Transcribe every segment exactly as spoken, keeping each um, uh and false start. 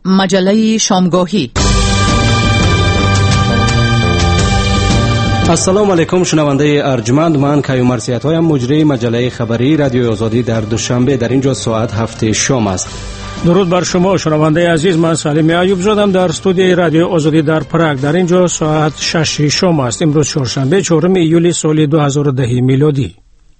مجله شامگاهی. السلام علیکم شنونده ارجمند، من کیومر سیاتایم، مجری مجله خبری رادیو آزادی در دوشنبه. در اینجا ساعت هفت شام است. درود بر شما شنونده عزیز، من سلیم ایوب زادم در استودیوی رادیو آزادی در پراگ. در اینجا ساعت شش شام است. امروز چهارشنبه چهارم ایولی سال دو هزار و ده میلادی.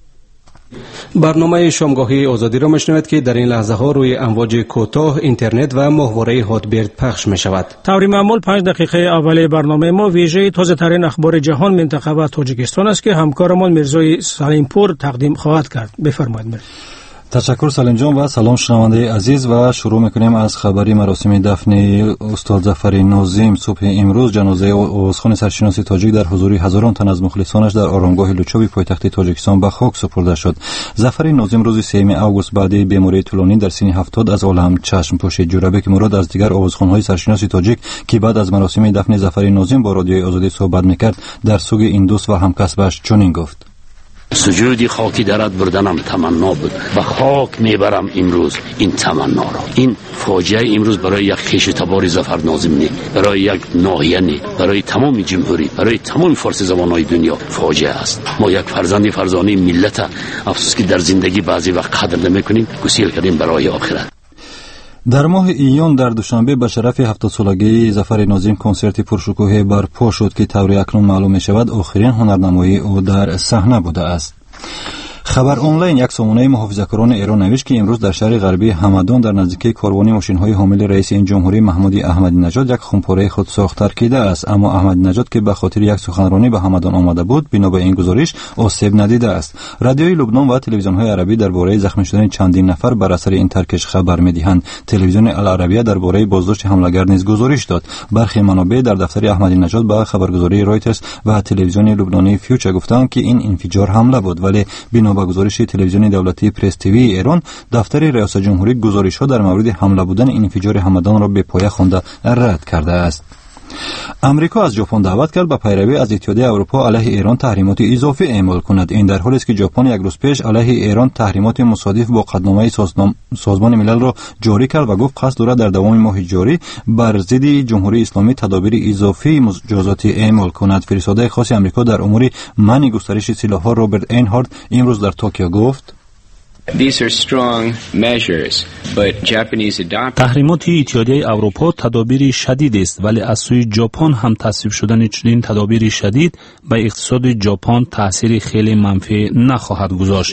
برنامه شامگاهی آزادی را میشنوید که در این لحظه ها روی امواج کوتاه، اینترنت و ماهواره هاتبرد پخش می شود. طوری معمول پنج دقیقه اول برنامه ما ویژه تازه ترین اخبار جهان، منطقه و تاجیکستان است که همکارمان میرزای سلیمپور تقدیم خواهد کرد. بفرمایید. تشکر سلیم جان و سلام شنونده عزیز. و شروع میکنیم از خبری مراسم دفن استاد ظفر ناظم. صبح امروز جنازه استاد سرشناس تاجیک در حضور هزاران تن از مخلصانش در آرامگاه لوچوی پایتخت تاجیکستان به خاک سپرده شد. ظفر ناظم روز سوم آگوست بعد بیماری طولانی در سن هفتاد از عالم چشم پوشید. جورابک مراد از دیگر آوازخوان‌های سرشناس تاجیک که بعد از مراسم دفن ظفر ناظم با رادیوی آزادی صحبت میکرد در سوگ این دوست و همکسبش چنین گفت: سجودی خاکی درت بردنم تمنا بود و خاک میبرم امروز این تمنا را. این فاجعه امروز برای یک خیش تبار ظفر ناظم نی، برای یک ناحیه نی، برای تمام جمهوری، برای تمام فارسی زبانهای دنیا فاجعه است. ما یک فرزند فرزانه ملت، افسوس که در زندگی بعضی وقت قدر نمیکنیم، گسیل کردیم برای آخرت. در ماه ایون در دوشنبه به شرف هفتاد سالگی ظفر ناظم کنسرت پرشکوه برپا شد که طوری اکنون معلوم می شود آخرین هنرنمایی او در صحنه بوده است. خبر آنلاین یک سامانه محافظه‌کاران ایران نوشت که امروز در شهر غربی همدان در نزدیکی کاروانی ماشین‌های حامل رئیس این جمهوری محمود احمدی نژاد یک خمپاره خود ساخت ترکیده است، اما احمدی نژاد که به خاطر یک سخنرانی به همدان آمده بود بنا به این گزارش آسیب ندیده است. رادیوی لبنان و تلویزیون‌های عربی درباره زخمی شدن چندین نفر بر اثر این ترکش خبر می‌دهند. تلویزیون العربیه درباره بازداشت حمله‌گر نیز گزارش داد. برخی منابع در دفتر احمدی نژاد به خبرگزاری رایترز و تلویزیون لبنانی فیوچر گفتند که این انفجار حمله بود، ولی بنا به گزارش تلویزیون دولتی پرس تیوی ایران، دفتر ریاست جمهوری گزارش‌ها در مورد حمله بودن این انفجار همدان را به پایه خوانده رد کرده است. امریکا از ژاپن دعوت کرد به پیروی از اتحادیه اروپا علیه ایران تحریمات اضافی اعمال کند. این در حالی است که ژاپن یک روز پیش علیه ایران تحریمات مصادف با قطعنامه سازمان ملل را جاری کرد و گفت قصد دارد در دوام ماه جاری بر ضد جمهوری اسلامی تدابیر اضافی مجازاتی اعمال کند. فرستاده خاص امریکا در امور منع گسترش سلاح‌ها رابرت اینهارد امروز در توکیو گفت: These are strong measures, but Japanese adopt... تحریمات اتحادیه اروپا تدابیر شدید است، ولی از سوی ژاپن هم تصویب شدن چنین تدابیر شدید به اقتصاد ژاپن تأثیر خیلی منفی نخواهد گذاشت.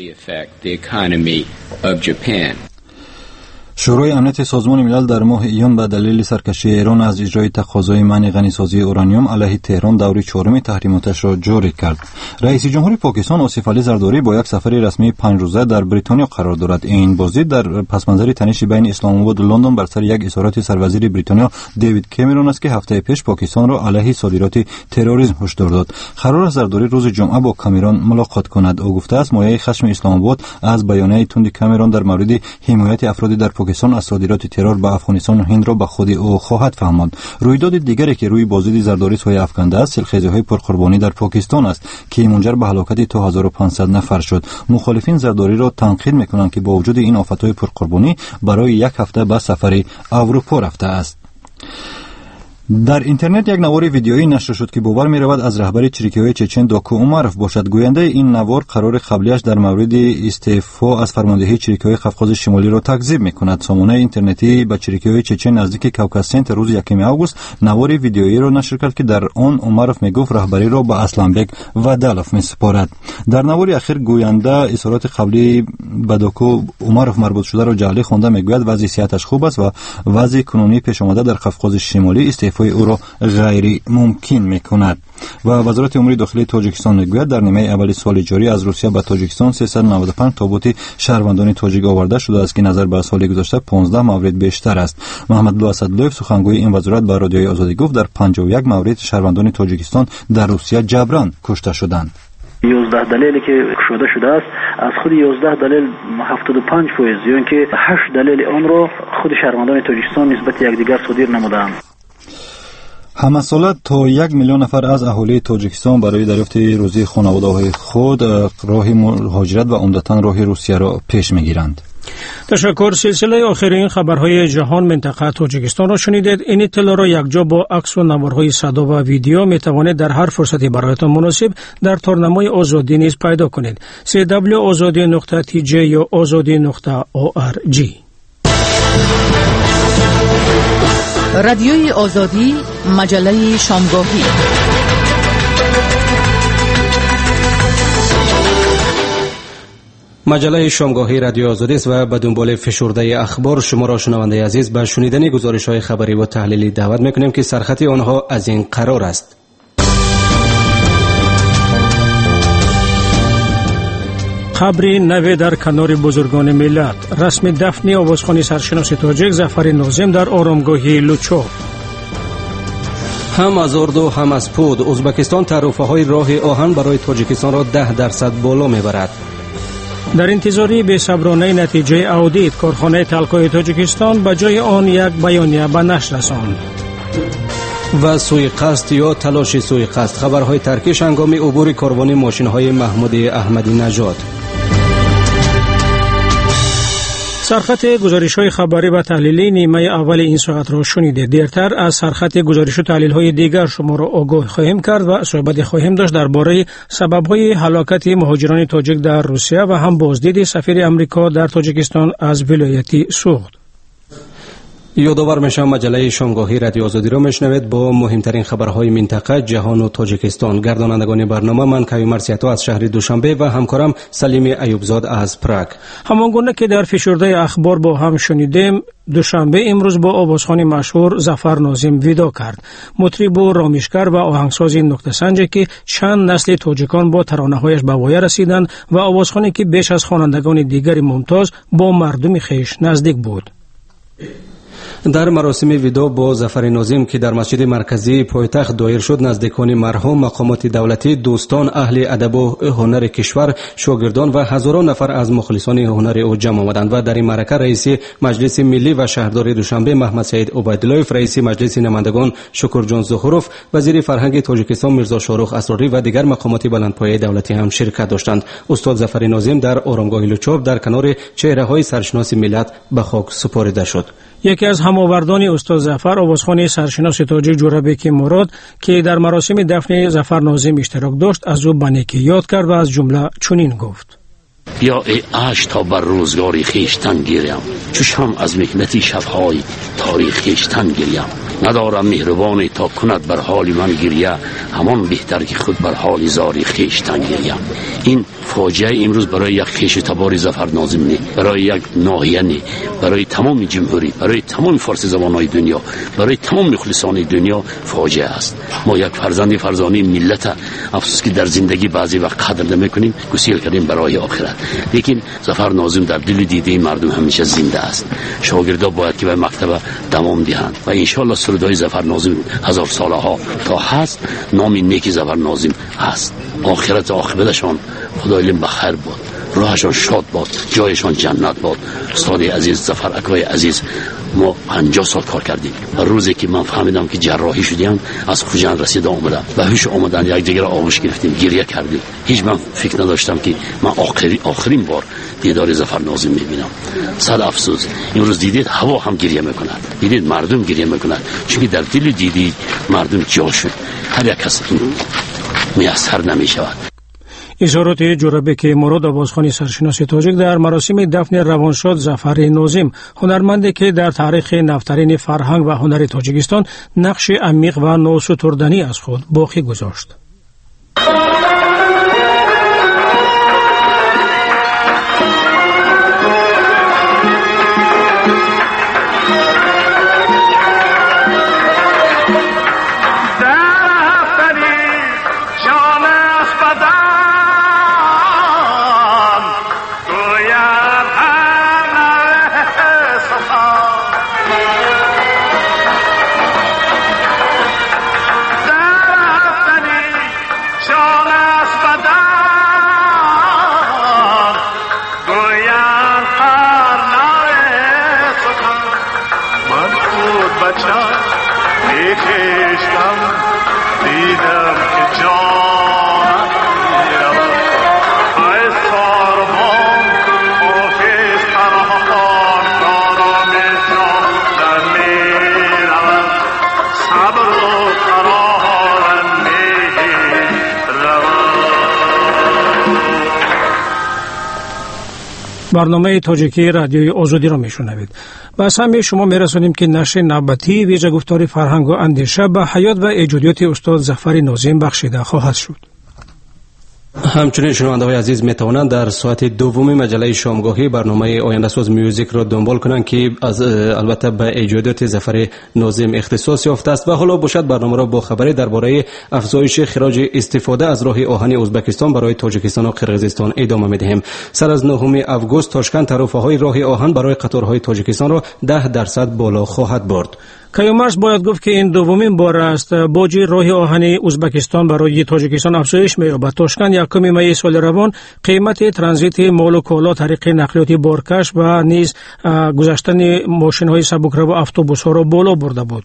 شورای امنیت سازمان ملل در ماه ایون به دلیل سرکشی ایران از اجرای تقاضای منع غنیسازی اورانیوم علیه تهران دوره چهارم تحریماتش را جاری کرد. رئیس جمهور پاکستان آصف علی زرداری با یک سفر رسمی پنج روزه در بریتانیا قرار دارد. این بازدید در پسمنظر تنش بین اسلام آباد و لندن بر سر یک اظهارات سروزیر بریتانیا دیوید کامرون است که هفته پیش پاکستان را علیه صادرات تروریسم هشدار داد. قرار است زرداری روز جمعه با کامرون ملاقات کند. او گفته است مایه خشم اسلام آباد از بیانیه تند کامرون در مورد حمایت افراد در پاکستان از صادرات ترور به افغانستان و هند را به خود او خواهد فهماند. رویداد دیگری که روی بازدید زرداری سایه افکنده است سیلخیزی‌های پرقربانی در پاکستان است که منجر به هلاکت تا هزار و پانصد نفر شد. مخالفین زرداری را تنقید می‌کنند که با وجود این آفت‌های پرقربانی برای یک هفته به سفر اروپا رفته است. در اینترنت یک نوار ویدیویی نشر شد که باور می رود از رهبر چریکی‌های چچن داکو عمرف باشد. گوینده این نوار قرار قبلیش در مورد استعفا از فرماندهی چریکی‌های قفقاز شمالی را تکذیب می کند. سامانه اینترنتی به چریکی‌های چچن نزدیک کوکاس سنت روز یکم آگوست نوار ویدیویی را نشر کرد که در آن عمرف می گفت رهبری را به اسلامبک و دالف می سپارد. در نوار اخیر گوینده اظهارات قبلی به داکو عمرف مربوط شده را جعلی خوانده می گوید وضع صحتش خوب است و وضع کنونی پیش آمده در قفقاز شمالی استعفا او را غیر ممکن میکند. و وزارت امور داخلی تاجیکستان میگوید در نیمه اول سال جاری از روسیه به تاجیکستان سیصد و نود و پنج تابوت شهروندان تاجیک آورده شده است که نظر به سال گذشته پانزده مورد بیشتر است. محمد لو اسدلویف سخنگوی این وزارت به رادیوی آزادی گفت در پنجاه و یک مورد شهروندان تاجیکستان در روسیه جبران کشته شدند. یازده دلیلی که کشته شده است از خود یازده دلیل هفتاد و پنج فیصد یعنی که هشت دلیل آن را خود شهروندان تاجیکستان نسبت یکدیگر صادر نمودند. همساله تا یک میلیون نفر از اهالی تاجیکستان برای دریافت روزی خانواده‌های خود راه مهاجرت و عمدتاً راه روسیه را پیش می‌گیرند. تشکر. سلسله آخرین خبرهای جهان منطقه تاجیکستان را شنیدید. این اطلاع را یکجا با عکس و نوارهای صدا و ویدیو می توانید در هر فرصتی برایتان مناسب در تارنمای آزادی نیز پیدا کنید. سی دبلیو آزادی نقطه تی جی یا آزادی نقطه او آر جی. رادیوی آزادی، مجله شامگاهی. مجله شامگاهی رادیو آزادی است و به دنبال فشرده اخبار شما را شنونده عزیز به شنیدن گزارش‌های خبری و تحلیلی دعوت می‌کنیم که سرخط آنها از این قرار است: قبری نوی در کنار بزرگان ملت، رسم دفن آوازخوان سرشناس تاجیک ظفر ناظم در آرامگاه لوچوف. هم از ارد و هم از پود، ازبکستان تعرفه‌های راه آهن برای تاجیکستان را ده درصد بالا می‌برد. در انتظاری به صبرانه نتیجه اودیت، کارخانه تلکای تاجیکستان به جای آن یک بیانیه به نشر رساند. و سوی قصد یا تلاش سوی قصد، خبرهای ترکیش هنگام عبور کاروان ماشین‌های محمود احمدی نژاد. سرخط گزارش‌های خبری و تحلیلی نیمه اول این ساعت را شنیده. دیرتر از سرخط گزارش و تحلیل‌های دیگر شما را آگاه خواهیم کرد و صحبت خواهیم داشت درباره سبب‌های هلاکت مهاجران تاجیک در روسیه و هم بازدید سفیر امریکا در تاجیکستان از ولایت سوخت. یادآور میشم مجله شامگاهی رادیو آزادی را میشنوید با مهمترین خبرهای منطقه، جهان و تاجیکستان. گردانندگان برنامه من کیومر سیاتو از شهر دوشنبه و همکارم سلیم ایوبزاد از پراگ. همانگونه که در فشرده اخبار با هم شنیدیم، دوشنبه امروز با آوازخوان مشهور ظفر ناظم ودا کرد. مطرب و رامیشگر و آهنگساز نقطه سنج که چند نسل تاجیکان با ترانه‌هایش به وایه رسیدند و آوازخوانی که بیش از خوانندگان دیگر ممتاز با مردم خویش نزدیک بود. در مراسم ودا با ظفر ناظم که در مسجد مرکزی پایتخت دایر شد، نزدیکان مرحوم، مقامات دولتی، دوستان، اهل ادب و هنر کشور، شاگردان و هزاران نفر از مخلصان هنر او جمع آمدند و در این معرکه رئیس مجلس ملی و شهردار دوشنبه محمد سعید عبیداللهیف، رئیس مجلس نمایندگان شکرجان زهوروف، وزیر فرهنگ تاجیکستان میرزا شاروخ اسراری و دیگر مقامات بلندپایه دولتی هم شرکت داشتند. استاد ظفر ناظم در آرامگاه لوچوف در کنار چهره‌های سرشناس ملت به خاک سپرده شد. یکی از هماوردان استاد ظفر، آوازخوان سرشناس تاجیک جورابک مراد که در مراسم دفن ظفر ناظم اشتراک داشت، از او به نیکی یاد کرد و از جمله چنین گفت: یا ای عشق تا بر روزگاری خیشتن گیریم، چشم از مکنتی شبهای تاریخ خیشتن گیریم. ندارم مهربانی تا کند بر حال من گریه، همان بهتر که خود بر حال زاری خیشتن گیریم. این فاجعه امروز برای یک خیش تبار ظفر ناظم نی، برای یک ناحیه نی، برای تمام جمهوری، برای تمام فارسی زبانهای دنیا، برای تمام مخلصان دنیا فاجعه است. ما یک فرزند فرزانه ملت، افسوس که در زندگی بعضی وقت قدر نمی‌کنیم، گسیل کردیم برای آخرت. لیکن ظفر ناظم در دل دیده مردم همیشه زنده است. شاگردا باید که به مکتب دوام دهند و ان شاء الله سرودای ظفر ناظم هزار ساله ها تا هست، نام نیکی ظفر ناظم هست. آخرت عاقبتشان خدای بخیر باد، راهشان شاد باد، جایشان جنت باد. استاد عزیز ظفر اکای عزیز، ما پنجاه سال کار کردیم و روزی که من فهمیدم که جراحی شدیم، از خوجان رسید آمدم و هوش آمدن یک دیگر آغوش گرفتیم، گریه کردیم. هیچ من فکر نداشتم که من آخری آخرین بار دیدار ظفر ناظم میبینم. صد افسوس. امروز دیدید هوا هم گریه میکند، دیدید مردم گریه میکند، چون در دل دیدی مردم جا شد. هر یک کس میسر نمیشود. اظهارات جورابک مراد، آوازخوان سرشناس تاجیک در مراسم دفن روانشاد ظفر ناظم، هنرمندی که در تاریخ نفترین فرهنگ و هنر تاجیکستان نقش عمیق و ناستردنی از خود باقی گذاشت. I saw the bomb, oh, his برنامه تاجیکی رادیوی آزادی را میشنوید. با سهم شما میرسانیم که نشر نوبتی ویژه گفتار فرهنگ و اندیشه به حیات و ایجادیات استاد ظفر ناظم بخشیده خواهد شد. همچنین شنونده‌های عزیز میتوانند در ساعت دومی مجله شامگاهی برنامه آینده ساز میوزیک را دنبال کنند که از البته به ایجادات ظفر ناظم اختصاص یافته است و حالا باشد برنامه را با خبری درباره افزایش خراج استفاده از راه آهن ازبکستان برای تاجیکستان و قرقیزستان ادامه میدهیم. سر از نهم آگوست تاشکند تعرفه‌های راه آهن برای قطارهای تاجیکستان را ده درصد بالا خواهد برد. کیومرس باید گفت که این دومین بار است باج راه آهن ازبکستان برای تاجیکستان افزایش می‌یابد. تاشکند یکم می سال روان قیمت ترانزیت مال و کالا طریق نقلیات بارکش و نیز گذشتن ماشین‌های سبکرو و اتوبوس‌ها را بالا برده بود.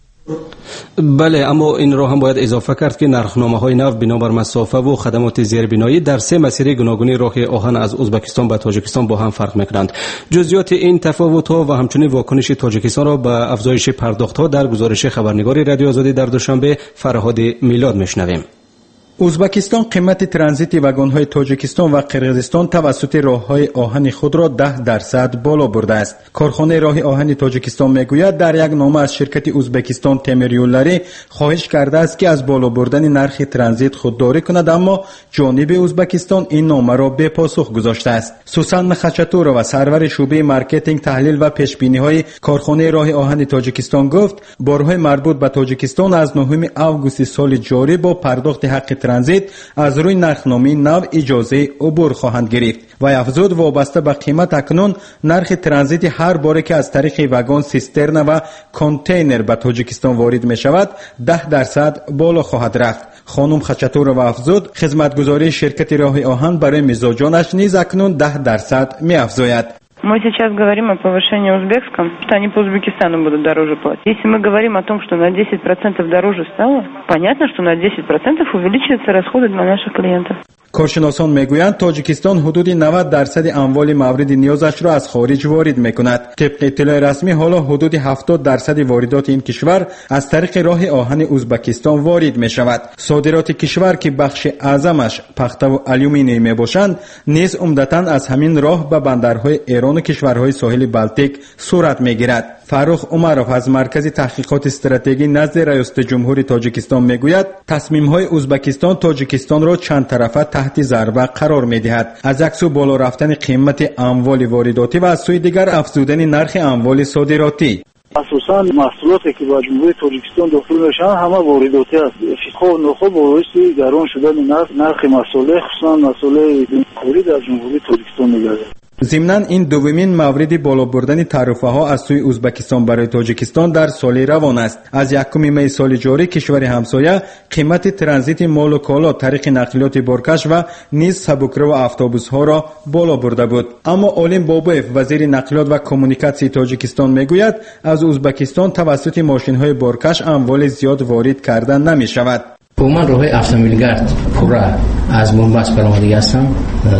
بله، اما این را هم باید اضافه کرد که نرخنامه‌های نو بنابر مسافه و خدمات زیربنایی در سه مسیر گوناگون راه آهن از ازبکستان به تاجیکستان با هم فرق می‌کنند. جزئیات این تفاوت‌ها و همچنین واکنش تاجیکستان را به افزایش پرداخت‌ها در گزارش خبرنگار رادیو آزادی در دوشنبه فرهاد میلاد میشنویم. ازبکستان قیمت ترانزیت واگن‌های تاجیکستان و قرقیزستان توسط راه‌های آهن خود را ده درصد بالا برده است. کارخانه راه آهن تاجیکستان میگوید در یک نامه از شرکت ازبکستان تمیریولاری خواهش کرده است که از بالا بردن نرخ ترانزیت خودداری کند، اما جانب ازبکستان این نامه را بی پاسخ گذاشته است. سوسن خچاتورова سرور شعبه مارکتینگ، تحلیل و پیشبینی‌های کارخانه راه آهن تاجیکستان گفت بارهای مربوط به تاجیکستان از نهم آگوست سال جاری با پرداخت حق ترانزیت از روی نرخنامه نو اجازه عبور خواهند گرفت و افزود وابسته به قیمت اکنون نرخ ترانزیت هر باره که از طریق واگن، سیسترن و کانتینر به تاجیکستان وارد می شود ده درصد بالا خواهد رفت. خانم خچاتورova افزود خدمتگزاری شرکت راه آهن برای مزاجانش نیز اکنون ده درصد می افزاید. Мы сейчас говорим о повышении узбекском, что они по Узбекистану будут дороже платить. Если мы говорим о том, что на десять процентов дороже стало, понятно, что на десять процентов увеличиваются расходы для наших клиентов. کارشناسان میگویند تاجیکستان حدود نود درصد اموال مورد نیازش را از خارج وارد میکند. طبق اطلاع رسمی حالا حدود هفتاد درصد واردات این کشور از طریق راه آهن ازبکستان وارد می شود. صادرات کشور که بخش اعظمش پخته و آلومینیوم میباشند نیز عمدتاً از همین راه به بندرهای ایران و کشورهای ساحل بالتیک صورت میگیرد. فاروق عمرов از مرکز تحقیقات استراتژی نزد ریاست جمهوری تاجیکستان میگوید تصمیم‌های ازبکستان تاجیکستان را چند طرفه تحت ضربه قرار می‌دهد. از یک سو بالا رفتن قیمت اموال وارداتی و از سوی دیگر افزودن نرخ اموال صادراتی. اساساً محصولاتی که با جمهوری تاجیکستان داخل میشن همه وارداتی است. خب نخب باعث گران شدن نرخ نرخ مسئله خصوصا مسئله بنیادی در جمهوری تاجیکستان می‌گردد. ضمناً این دومین مورد بالا بردن تعرفه ها از سوی ازبکستان برای تاجیکستان در سال روان است. از یکم می سال جاری کشور همسایه قیمت ترانزیت مال و کالا طریق نقلیات بارکش و نیز سبکرو و اتوبوس ها را بالا برده بود. اما عالم بابویف وزیر نقلیات و کمونیکاسیون تاجیکستان میگوید از ازبکستان توسط ماشین های بارکش اموال زیاد وارد کردن نمی شود. عموما راه‌های اتومبیلگرد پره از بنبست برآمده هستند.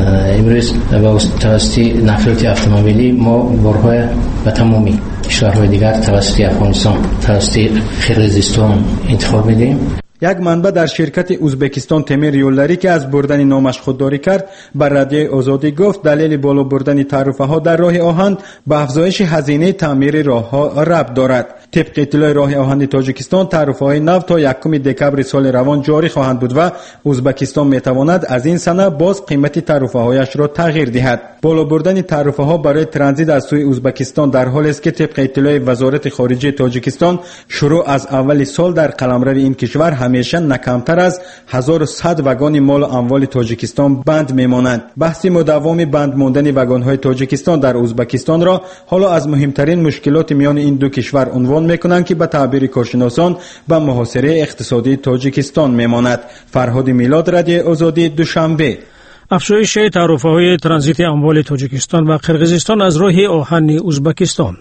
امروز با توسط نقلیات اتومبیلی ما بارهای به تمامی کشورهای دیگر توسط افغانستان، توسط قرقیزستان انتخاب می‌دیم. یک منبع در شرکت ازبکستان تمیریولاری که از بردن نامش خودداری کرد بر رادیوی آزادی گفت دلیل بالا بردن تعرفه ها در راه آهن به افزایش هزینه تعمیر راه ها ربط دارد. طبق اطلاع راه آهن تاجیکستان تعرفه های نو تا یکم دکبر سال روان جاری خواهند بود و ازبکستان می تواند از این سنه باز قیمت تعرفه هایش را تغییر دهد. بالا بردن تعرفه ها برای ترانزیت از سوی ازبکستان در حالی است که طبق اطلاع وزارت خارجه تاجیکستان شروع از اول سال در قلمرو این کشور همیشه نکمتر از هزار و صد واگن مال و اموال تاجیکستان بند میمانند. بحث مداوم بند ماندن واگن های تاجیکستان در ازبکستان را حالا از مهمترین مشکلات میان این دو کشور عنوان میکنند که به تعبیر کارشناسان به محاصره اقتصادی تاجیکستان میماند. فرهاد میلاد، رادیو آزادی، دوشنبه. افزایش تعرفه‌های ترانزیت اموال تاجیکستان و قرقیزستان از راه آهن ازبکستان.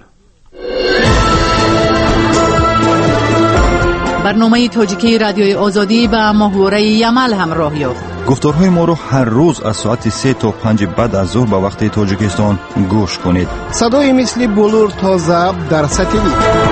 برنامه تاجیکی رادیوی آزادی با محوره یمل همراه یافت. گفتارهای ما رو هر روز از ساعت سه تا پنج بعد از ظهر به وقت تاجیکستان گوش کنید. صدای مثل بلور تا ضبط در ساتلیت.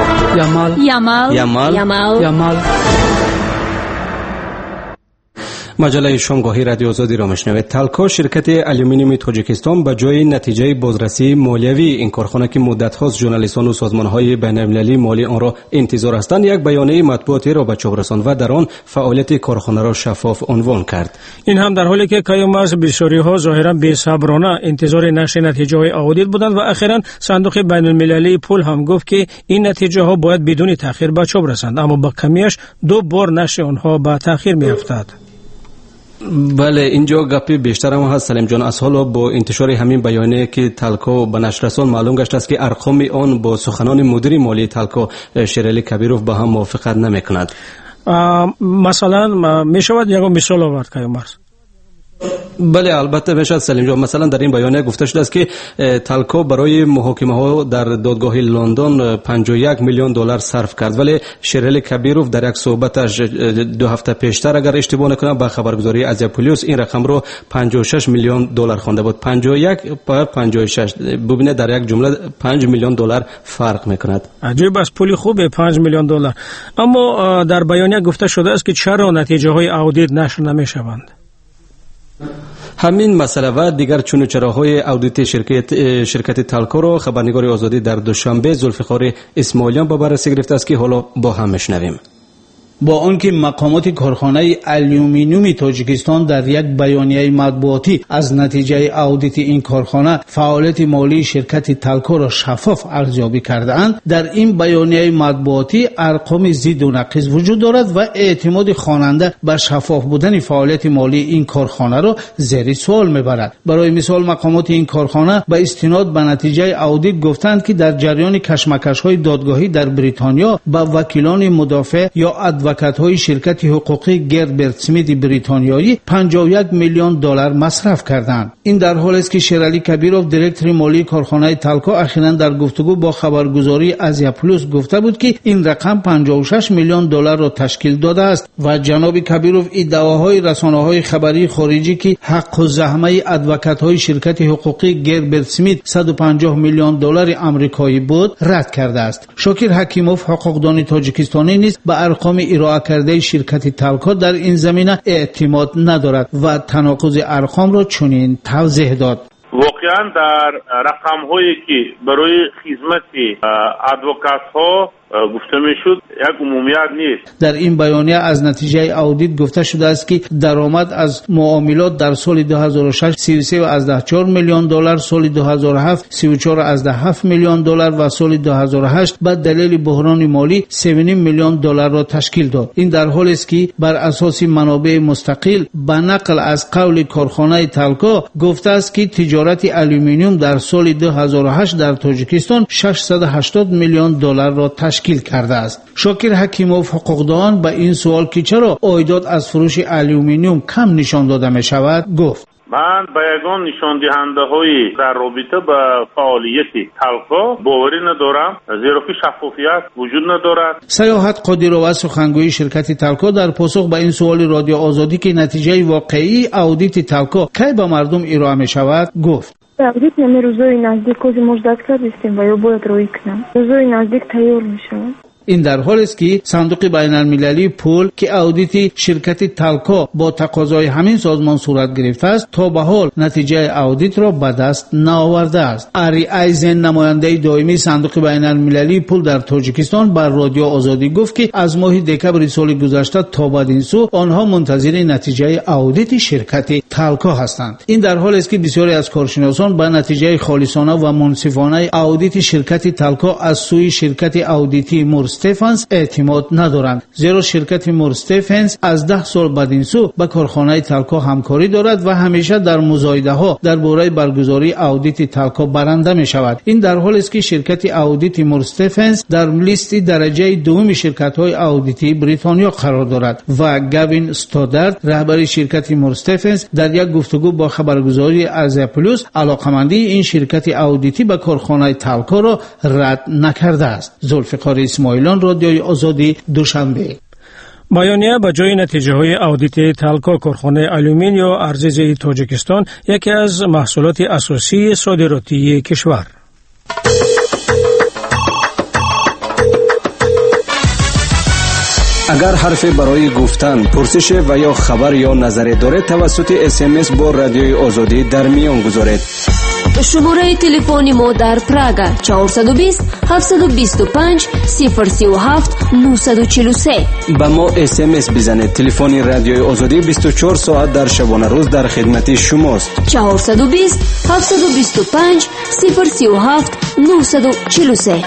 یمل یمل یمل یمل یمل. مجله شامگاهی رادیو آزادی را میشنوید. تالکو شرکت آلومینیوم تاجیکستان به جای نتیجه بازرسی مالیوی این کارخانه که مدت هاست ژورنالیستان و سازمان‌های بین‌المللی مالی آن را انتظار هستند، یک بیانیه مطبوعاتی را به چاپ رساند و در آن فعالیت کارخانه را شفاف عنوان کرد. این هم در حالی که کیام از بسیاری‌ها ظاهراً بی‌صبرانه انتظار نشر نتیجه‌های آدیت بودند و اخیراً صندوق بین‌المللی پول هم گفت که این نتیجه‌ها باید بدون تأخیر به چاپ رسند، اما با کمیش دو بار نشر آنها به تأخیر می‌افتاد. بله، اینجا گپی بیشتر هم هست سلیم جان. از حالا با انتشار همین بیانیه که تالکو به نشر رساند معلوم گشت است که ارقام آن با سخنان مدیر مالی تالکو شیرالی کبیروف با هم موافقت نمی‌کند. مثلا میشود یک مثال آورد که مرز؟ بله البته میشد سلیم جان. مثلا در این بیانیه گفته شده است که تالکو برای محاکمه ها در دادگاه لندن پنجاه و یک میلیون دلار صرف کرد، ولی شیرالی کبیروف در یک صحبتش دو هفته پیشتر اگر اشتباه نکنم با خبرگزاری آزیا پولیس این رقم رو پنجاه و شش میلیون دلار خوانده بود. پنجاه و یک با پنجاه و شش ببینید در یک جمله پنج میلیون دلار فرق میکند. عجیب است، پولی خوبه پنج میلیون دلار. اما در بیانیه گفته شده است که چرا نتیجه های آدیت نشر نمیشوند. همین مسئله و دیگر چون چراهای آدیت شرکت شرکت تالکو را خبرنگار آزادی در دوشنبه ذوالفقار اسماعیلیان به بررسی گرفته است که حالا با هم میشنویم. با آنکه مقامات کارخانه آلومینیوم تاجیکستان در یک بیانیه مطبوعاتی از نتیجه آدیت این کارخانه فعالیت مالی شرکت تالکو را شفاف ارزیابی کرده‌اند، در این بیانیه مطبوعاتی ارقام ضد و نقیض وجود دارد و اعتماد خواننده به شفاف بودن فعالیت مالی این کارخانه را زیر سوال میبرد. برای مثال مقامات این کارخانه به استناد به نتیجه آدیت گفتند که در جریان کشمکش‌های دادگاهی در بریتانیا به وکیلان مدافع یا ادوکات‌های شرکت حقوقی گربرت سمیت بریتانیایی پنجاه و یک میلیون دلار مصرف کردند. این در حالی است که شیرالی کبیروف دیرکتور مالی کارخانه تالکو اخیراً در گفتگو با خبرگزاری آزیا پلوس گفته بود که این رقم پنجاه و شش میلیون دلار را تشکیل داده است و جناب کبیروف ادعاهای رسانه‌های خبری خارجی که حق و زحمه ادوکات‌های شرکت حقوقی گربرت سمیت صد و پنجاه میلیون دلار آمریکایی بود رد کرده است. شاکر حکیموف حقوقدان تاجیکستانی نیز به ارقام ارائه کرده شرکت تالکو در این زمینه اعتماد ندارد و تناقض ارقام را چنین توضیح داد. واقعا در رقم هایی که برای خدمت ادوکات ها گفته میشد یک عمومیت نیست. در این بیانیه از نتیجه آدیت گفته شده است که درآمد از معاملات در سال دو هزار و شش سی و سه و از ده چهار میلیون دلار، سال دو هزار و هفت سی و چهار از ده هفت میلیون دلار و سال دو هزار و هشت به دلیل بحران مالی سه و نیم میلیون دلار را تشکیل داد. این در حالی است که بر اساس منابع مستقل به نقل از قول کارخانه تالکو گفته است که تجارت آلومینیوم در سال دو هزار و هشت در تاجیکستان ششصد و هشتاد میلیون دلار را تشکیل کرده است. شاکر حکیموف حقوقدان به این سوال که چرا عایدات از فروش آلومینیوم کم نشان داده می شود گفت: من به یگان نشان دهنده های در رابطه با فعالیت تالکو باوری ندارم، زیرا که شفافیت وجود ندارد. سیاحت قادرو و سخنگوی شرکت تالکو در پاسخ به این سوال رادیو آزادی که نتیجه واقعی آدیت تالکو کی به مردم ارائه می شود گفت: Действительно, мы рузой наздик, кози может открыть, во любой тройкна. Рузой наздик тайор мешает. این در حالی است که صندوق بین المللی پول که آدیت شرکت تالکو با تقاضای همین سازمان صورت گرفته است تا به حال نتیجه آدیت را به دست نآورده است. آری ایزن نماینده دائمی صندوق بین المللی پول در تاجیکستان بر رادیو آزادی گفت که از ماه دکمبر سال گذشته تا بعد سو آنها منتظر نتیجه آدیت شرکت تالکو هستند. این در حالی است که بسیاری از کارشناسان به نتیجه خالصانه و منصفانه آدیت شرکت تالکو از سوی شرکت آدیتی مورس استفنز اعتماد ندارند، زیرا شرکت مور استفنز از ده سال بعد این سو با کارخانه تالکو همکاری دارد و همیشه در مزایده ها درباره برگزاری آدیت تالکو برنده می شود. این در حالی است که شرکت آدیت مور استفنز در لیست درجه دوم شرکت های آدیتی بریتانیا قرار دارد و گاوین استودارد رهبر شرکت مور استفنز در یک گفتگو با خبرگزاری آزیا پلوس علاقمندی این شرکت آدیتی به کارخانه تالکو را رد نکرده است. ذوالفقار اسماعیلیان، رادیوی آزادی، دوشنبه. بیانیه به جای نتیجه های آدیت تالکو کارخانه آلومینیوم ارزیزی تاجیکستان یکی از محصولات اساسی صادراتی کشور. اگر حرفی برای گفتن، پرسش و یا خبر یا نظری دارید توسط اس ام اس با رادیوی آزادی در میان گذارید. شماره تلفن ما در پراگا چهارصد و بیست هفتصد و بیست و پنج صفر سی و هفت نهصد و چهل و سه. با ما اس ام اس بزنید. تلفن رادیوی آزادی بیست و چهار ساعت در شبانه روز در خدمت شماست. چهارصد و بیست هفتصد و بیست و پنج صفر سی و هفت نهصد و چهل و سه.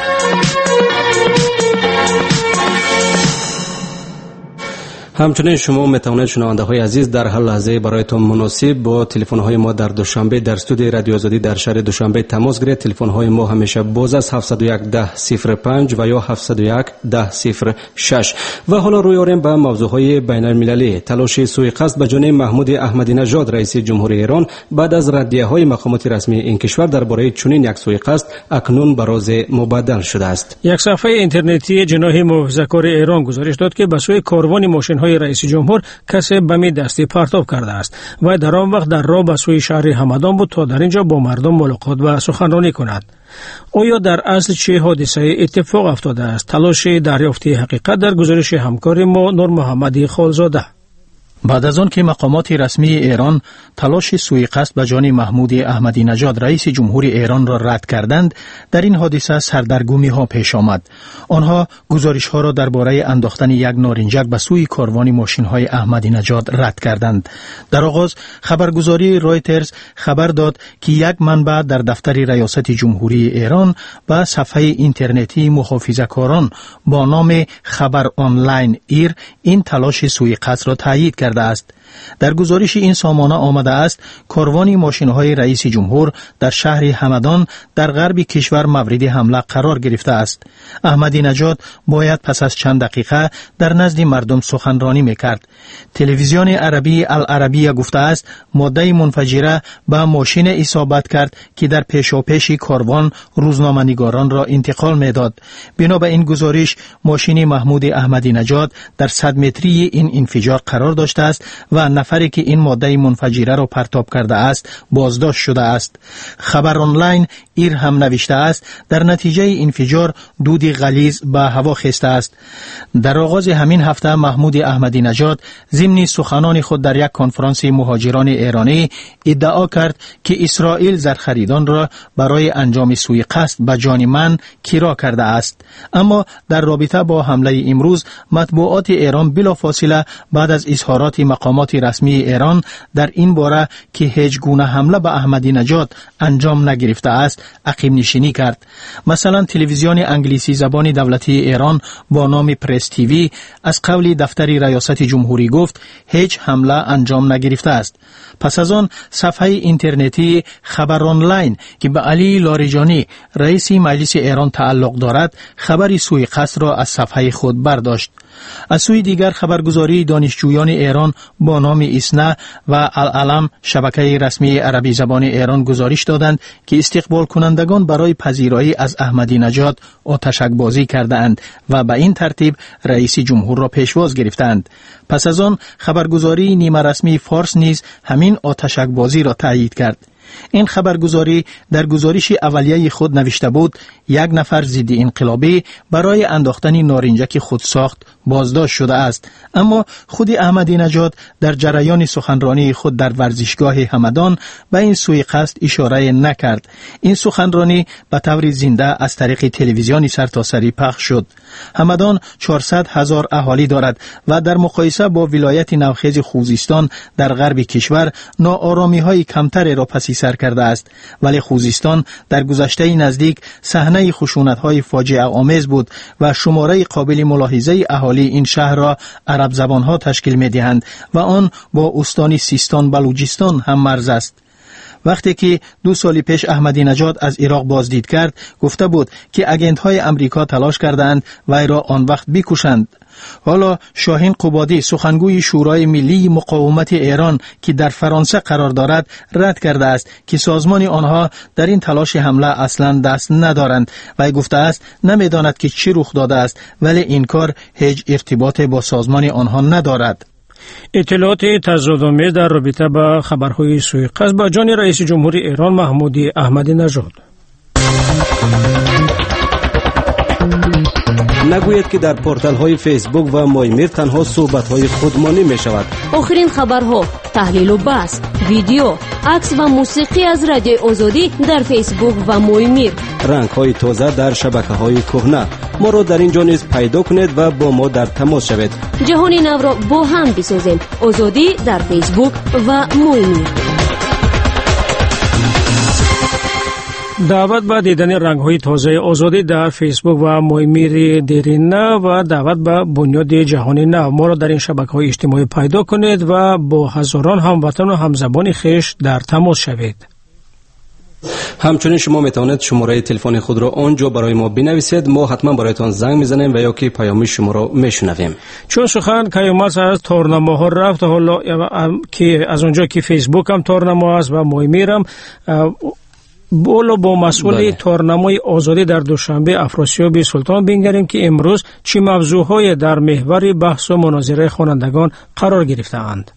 همچنین شما میتوانید شنونده های عزیز در هر لحظه برایتان مناسب با تلفن های ما در دوشنبه در استودیو رادیو آزادی در شهر دوشنبه تماس گیرید. تلفن های ما همیشه باز است هفتصد و یک ده صفر پنج و یا هفتصد و یک ده صفر شش. و حالا روی آوریم به موضوع های بین المللی. تلاش سوءقصد به جان محمود احمدی نژاد رئیس جمهوری ایران بعد از ردیه های مقامات رسمی این کشور درباره چنین یک سوءقصد اکنون به راز مبدل شده است. یک صفحه اینترنتی جناح محافظه‌کار ایران گزارش داد که به سوی کاروان ماشین رئیس جمهور کسی به می دستی پرتاب کرده است و در آن وقت در راه به سوی شهر همدان بود تا در اینجا با مردم ملاقات و سخنرانی کند. آیا در اصل چه حادثه اتفاق افتاده است؟ تلاش دریافتی حقیقت در گزارش همکار ما نور محمدی خالزاده. بعد از آن که مقامات رسمی ایران تلاش سوءقصد به جان محمود احمدی نژاد رئیس جمهوری ایران را رد کردند، در این حادثه سردرگمی ها پیش آمد. آنها گزارش ها را درباره انداختن یک نارنجک به سوی کاروان ماشین های احمدی نژاد رد کردند. در آغاز خبرگزاری رایترز خبر داد که یک منبع در دفتر ریاست جمهوری ایران به صفحه اینترنتی محافظه‌کاران با نام خبر آنلاین ایر این تلاش سوءقصد را تایید کرده است. در گزارش این سامانه آمده است کاروان ماشین‌های رئیس جمهور در شهر همدان در غرب کشور مورد حمله قرار گرفته است. احمدی نژاد باید پس از چند دقیقه در نزد مردم سخنرانی می‌کرد. تلویزیون عربی العربیه گفته است ماده منفجره به ماشین اصابت کرد که در پیشاپیش کاروان روزنامه‌نگاران را انتقال می‌داد. بنا به این گزارش ماشین محمود احمدی نژاد در صد متری این انفجار قرار داشته است و نفری که این ماده منفجره را پرتاب کرده است بازداشت شده است. خبر آنلاین ایر هم نوشته است در نتیجه انفجار دود غلیظ به هوا خسته است. در آغاز همین هفته محمود احمدی نژاد ضمن سخنان خود در یک کنفرانس مهاجران ایرانی ادعا کرد که اسرائیل زرخریدان را برای انجام سوءقصد به جان من کرا کرده است. اما در رابطه با حمله امروز مطبوعات ایران بلافاصله بعد از اظهارات مقامات رسمی ایران در این باره که هیچ گونه حمله به احمدی نژاد انجام نگرفته است عقب نشینی کرد. مثلا تلویزیون انگلیسی زبان دولتی ایران با نام پرس تیوی از قول دفتر ریاست جمهوری گفت هیچ حمله انجام نگرفته است. پس از آن صفحه اینترنتی خبر آنلاین که به علی لاریجانی رئیس مجلس ایران تعلق دارد خبری سوءقصد را از صفحه خود برداشت. از سوی دیگر خبرگزاری دانشجویان ایران با نام ایسنا و العلم شبکه رسمی عربی زبان ایران گزارش دادند که استقبال کنندگان برای پذیرایی از احمدی نژاد آتشک بازی کردند و به این ترتیب رئیس جمهور را پیشواز گرفتند. پس از آن خبرگزاری نیمه رسمی فارس نیز همین آتشک بازی را تایید کرد. این خبرگزاری در گزارش اولیه خود نوشته بود یک نفر ضد انقلابی برای انداختن نارنجک خود ساخت بازداشت شده است، اما خود احمدی نژاد در جریان سخنرانی خود در ورزشگاه همدان به این سوءقصد اشاره نکرد. این سخنرانی به طور زنده از طریق تلویزیون سرتاسری پخش شد. همدان چهارصد هزار اهالی دارد و در مقایسه با ولایت نوخیز خوزستان در غرب کشور ناآرامی های کمتری را پس سر کرده است، ولی خوزستان در گذشته نزدیک صحنه خشونت های فاجعه آمیز بود و شماره قابل ملاحظه اهالی این شهر را عرب زبان ها تشکیل می دهند و آن با استان سیستان بلوچستان هم مرز است. وقتی که دو سال پیش احمدی نژاد از عراق بازدید کرد گفته بود که اگنت های امریکا تلاش کردند وی را آن وقت بکشند. حالا شاهین قبادی سخنگوی شورای ملی مقاومت ایران که در فرانسه قرار دارد رد کرده است که سازمان آنها در این تلاش حمله اصلا دست ندارند و گفته است نمیداند که چی رخ داده است، ولی این کار هیچ ارتباط با سازمان آنها ندارد. اطلاعات تضادآمیز در رابطه با خبرهای سوءقصد به جان رئیس جمهوری ایران محمود احمدی نژاد. نگوید که در پورتال های فیسبوک و مایمیر تنها صحبت های خودمانی می شود. آخرین خبرها، تحلیل و بحث، ویدیو، عکس و موسیقی از رادیو آزادی در فیسبوک و مایمیر. رنگ های تازه در شبکه های کهنه. ما را در اینجا نیز پیدا کنید و با ما در تماس شوید. جهان نو را با هم بسازیم. آزادی در فیسبوک و مایمیر. دعوت به دیدن رنگ‌های تازه آزادی در فیسبوک و مایمیر دیرینه و دعوت به بنیاد جهانی نو. ما را در این شبکه‌های اجتماعی پیدا کنید و با هزاران هموطن و همزبان خویش در تماس شوید. همچنین شما میتوانید شماره تلفن خود را آنجا برای ما بنویسید. ما حتما برایتان زنگ میزنیم و یا که پیامی شما را میشنویم. چون سخن کیامرز از تورنماها رفت، حالا که از اونجا که فیسبوک هم تورنما است و مایمیر هم، بولو با مسئول تورنمای آزادی در دوشنبه افراسیاب سلطان بنگریم که امروز چه موضوعهای در محور بحث و مناظره خوانندگان قرار گرفته‌اند.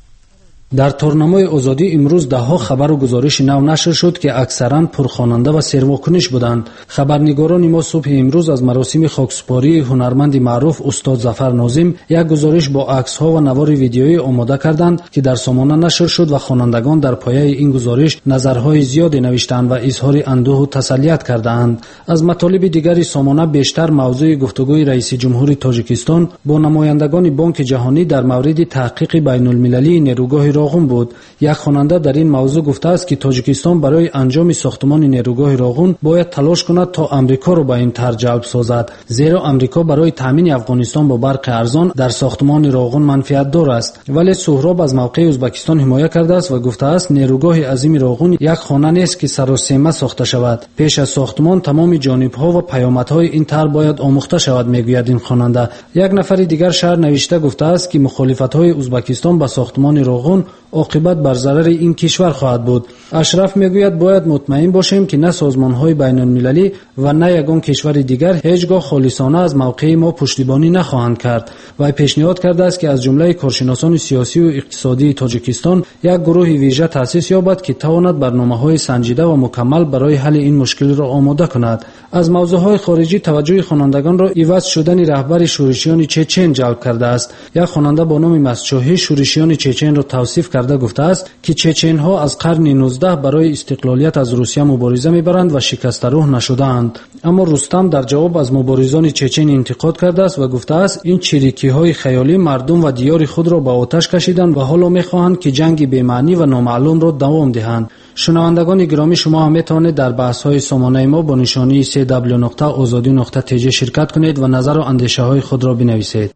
در تورنمای آزادی امروز ده ها خبر و گزارش نو نشر شد که اکثرا پرخواننده و سرواکنش بودند. خبرنگاران ما صبح امروز از مراسم خاکسپاری هنرمند معروف استاد ظفر ناظم یک گزارش با عکس ها و نوار ویدیویی آماده کردند که در سامانه نشر شد و خوانندگان در پایه این گزارش نظرهای زیادی نوشتند و اظهار اندوه و تسلیت کردند. از مطالب دیگری سامانه بیشتر موضوع گفتگوی رئیس جمهور تاجیکستان با نمایندگان بانک جهانی در مورد تحقیق بین المللی نیروگاه راغون بود. یک خواننده در این موضوع گفته است که تاجیکستان برای انجام ساختمان نیروگاه راغون باید تلاش کند تا امریکا را به این طرح جلب سازد، زیرا امریکا برای تامین افغانستان با برق ارزان در ساختمان راغون منفعت دار است. ولی سهراب از موقع ازبکستان حمایت کرده است و گفته است نیروگاه عظیم راغون یک خانه نیست که سراسیمه ساخته شود. پیش از ساختمان تمام جانب‌ها و پیامدهای این طرح باید آموخته شود، میگوید این خواننده. یک نفر دیگر شهر نوشته گفته است که مخالفت‌های ازبکستان به ساختمان راغون عاقبت بر ضرر این کشور خواهد بود. اشرف میگوید باید مطمئن باشیم که نه سازمان‌های بین‌المللی و نه یگان کشور دیگر هیچگاه خالصانه از موقع ما پشتیبانی نخواهند کرد. و پیشنهاد کرده است که از جمله کارشناسان سیاسی و اقتصادی تاجیکستان یک گروه ویژه تأسیس یابد که تواند برنامه‌های سنجیده و مکمل برای حل این مشکل را آماده کند. از موضوعهای خارجی توجه خوانندگان را عوض شدن رهبر شورشیان چچن جلب کرده است. یک خواننده با نام مسچوهی شورشیان چچن را توصیف کرده گفته است که چچن‌ها از قرن نوزدهم برای استقلالیت از روسیه مبارزه می‌برند و شکست روح نشده‌اند. اما رستم در جواب از مبارزان چچن انتقاد کرده است و گفته است این چریکی‌های خیالی مردم و دیار خود را به آتش کشیدند و حالا می‌خواهند که جنگ بی‌معنی و نامعلوم را دوام دهند. شنوندگان گرامی، شما هم می‌توانید در بحث‌های سامانه ما با نشانی سی دبلیو نقطه آزادی نقطه تی جی شرکت کنید و نظر و اندیشه‌های خود را بنویسید.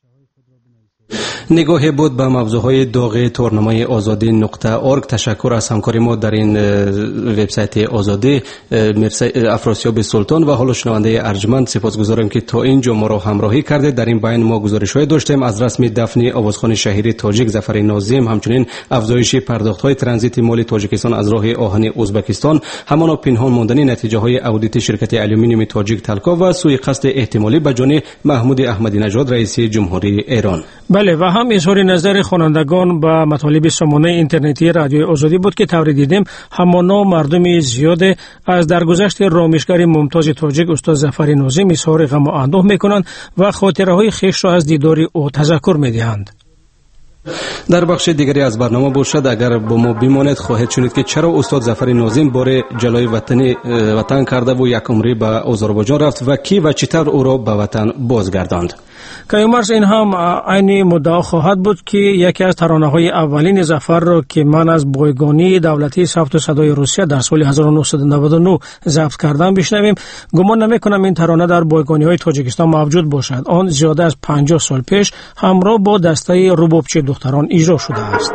نگاهی بود به موضوعهای داغ تورنمای آزادی نقطه ارگ. تشکر از همکاری ما در این وبسایت آزادی افراسیاب سلطان و حالا شنونده ارجمند. سپاسگزارم که تا اینجا ما را همراهی کردید. در این بیان ما گزارش‌های داشتیم از رسمی دفن آوازخوان شهری تاجیک ظفر ناظم، همچنین افزایش پرداخت‌های ترانزیت مالی تاجیکستان از راه آهن ازبکستان، همانا پنهان ماندن نتیجه‌های اودیت شرکت آلومینیوم تاجیک تلکا و سوء قصد احتمالی به جان محمود احمدی نژاد رئیس جمهوری ایران. بله، و هم اظهار نظر خوانندگان با مطالب سامانه اینترنتی رادیوی آزادی بود که طوری دیدیم همانا مردم زیاد از درگذشت رامشگر ممتاز تاجیک استاد ظفر ناظم اظهار غم و اندوه میکنند و خاطره‌های خویش را از دیدار او تذکر میدهند. در بخش دیگری از برنامه باشد اگر با ما بمانید خواهید شنید که چرا استاد ظفر ناظم بار جلوی وطن وطن کرده و یک عمری به آذربایجان رفت و کی و چطور او را به وطن بازگرداند. کیامرز این هم عین مدعا خواهد بود که یکی از ترانه‌های اولین ظفر را که من از بایگانی دولتی ثبت و صدای روسیه در سال هزار و نهصد و نود و نه ضبط کردم بشنویم. گمان نمی‌کنم این ترانه در بایگانی‌های تاجیکستان موجود باشد. آن زیاده از پنجاه سال پیش همراه با دسته ربابچی دختران اجرا شده است.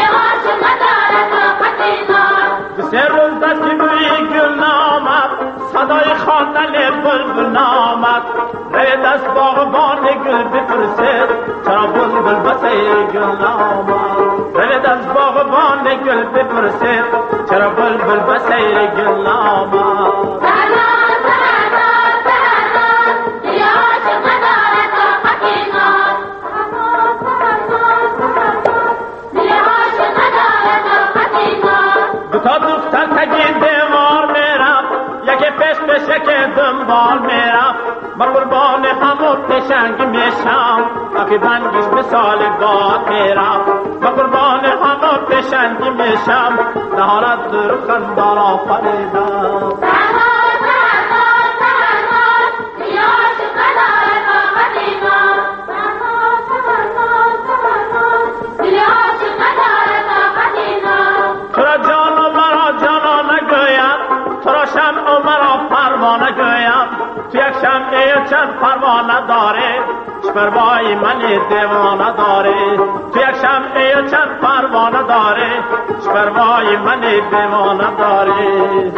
سر روز دستی بوی گل نامد صدای خواندن بلبل نامد ره دست باغبان گل بپرسد چرا بلبل بسیر گل نامد ره دست باغبان گل بپرسد چرا بلبل بسیر گل نامد تا دختر تگین دیوار میرم یکی پیش پیشه که دنبال میرم با قربان همون پشنگ میشم اکی بنگیش مثال باد میرم با قربان همون پشنگ میشم نهارت در خندان آفریدم پروانه گویم تو یک شمعه چند پروانه داره پروای من دیوانه داره تو یک شمعه چند پروانه داره پروای من دیوانه داره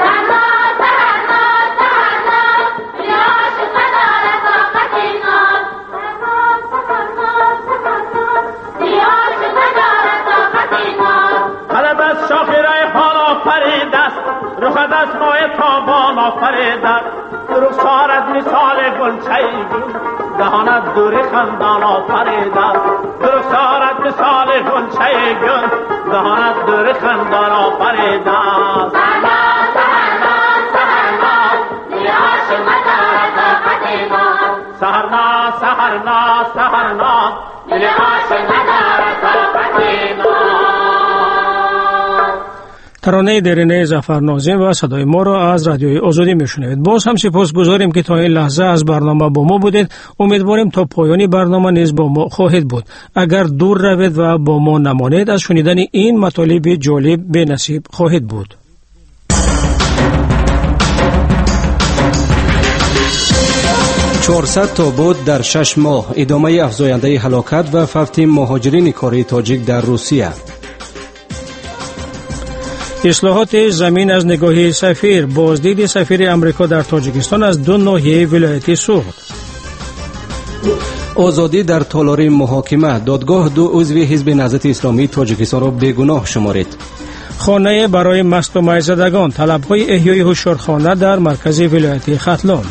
قلب از شاخیرای حالا پرید است رخ دست مای تابان آفریدد رخسارت مثال گلچه گل دهانت دوری خندان آفریدد رخسارت مثال گلچه گل دهانت دوری خندان آفریدد سهرنا سهرنا سهرنا لیاش مدارت قدیما سهرنا سهرنا سهرنا لیاش مدارت قدیما. ترانه درینه ظفر ناظم و صدای ما را از رادیوی آزادی میشنوید. باز هم سپاسگزاریم که تا این لحظه از برنامه با ما بودید. امیدواریم تا پایان برنامه نیز با ما خواهید بود. اگر دور روید و با ما نمانید از شنیدن این مطالب جالب به نصیب خواهید بود. چهارصد تا بود در شش ماه، ادامه افزاینده هلاکت و فوت مهاجرین کاری تاجیک در روسیه. اصلاحات زمین از نگاه سفیر، بازدید سفیر امریکا در تاجیکستان از دو ناحیه ولایتی سوخت. آزادی در تالار محاکمه، دادگاه دو عضو حزب نهضت اسلامی تاجیکستان را بیگناه شمارید. خانه برای مست و میزدگان، طلب‌های احیای هوشیارخانه در مرکز ولایتی ختلان.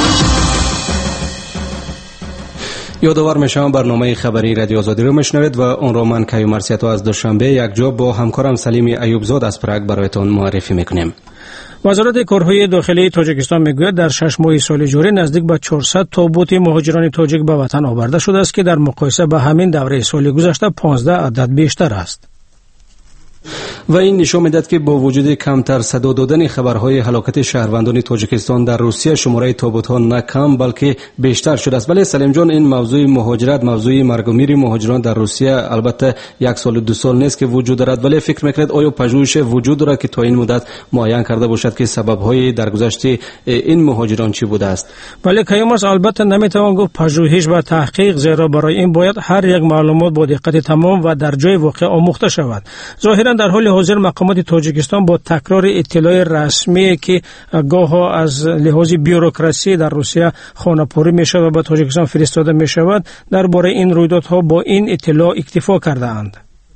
یادآور میشم برنامه خبری رادیو آزادی رو میشنوید و اون رو من کیومرث سیاتو از دوشنبه یک جا با همکارم سلیم ایوبزاد از پراگ برایتان معرفی میکنیم. وزارت کارهای داخلی تاجیکستان میگوید در شش ماه سال جاری نزدیک به چهارصد تابوت مهاجران تاجیک به وطن آورده شده است که در مقایسه با همین دوره سال گذشته پانزده عدد بیشتر است. و این نشان می‌دهد که با وجود کمتر صدا دادن خبرهای هلاکت شهروندان تاجیکستان در روسیه، شماره تابوت‌ها نه کم بلکه بیشتر شده است. ولی سلیم جان، این موضوع مهاجرت، موضوع مرگ و میر مهاجران در روسیه البته یک سال و دو سال نیست که وجود دارد، ولی فکر می‌کنید آیا پژوهش وجود دارد که تا این مدت معین کرده باشد که سبب‌های درگذشت این مهاجران چی بوده است؟ ولی کیومرث، البته نمی‌توان گفت پژوهش و تحقیق، زیرا برای این باید هر یک معلومات با دقت تمام و در جای واقع آموخته شود. ظاهراً در حال حاضر مقامات تاجیکستان با تکرار اطلاع رسمی که گاه از لحاظ بیوروکراسی در روسیه خانه‌پری می شود و به تاجیکستان فرستاده می شود، درباره این رویدادها با این اطلاع اکتفا کرده اند.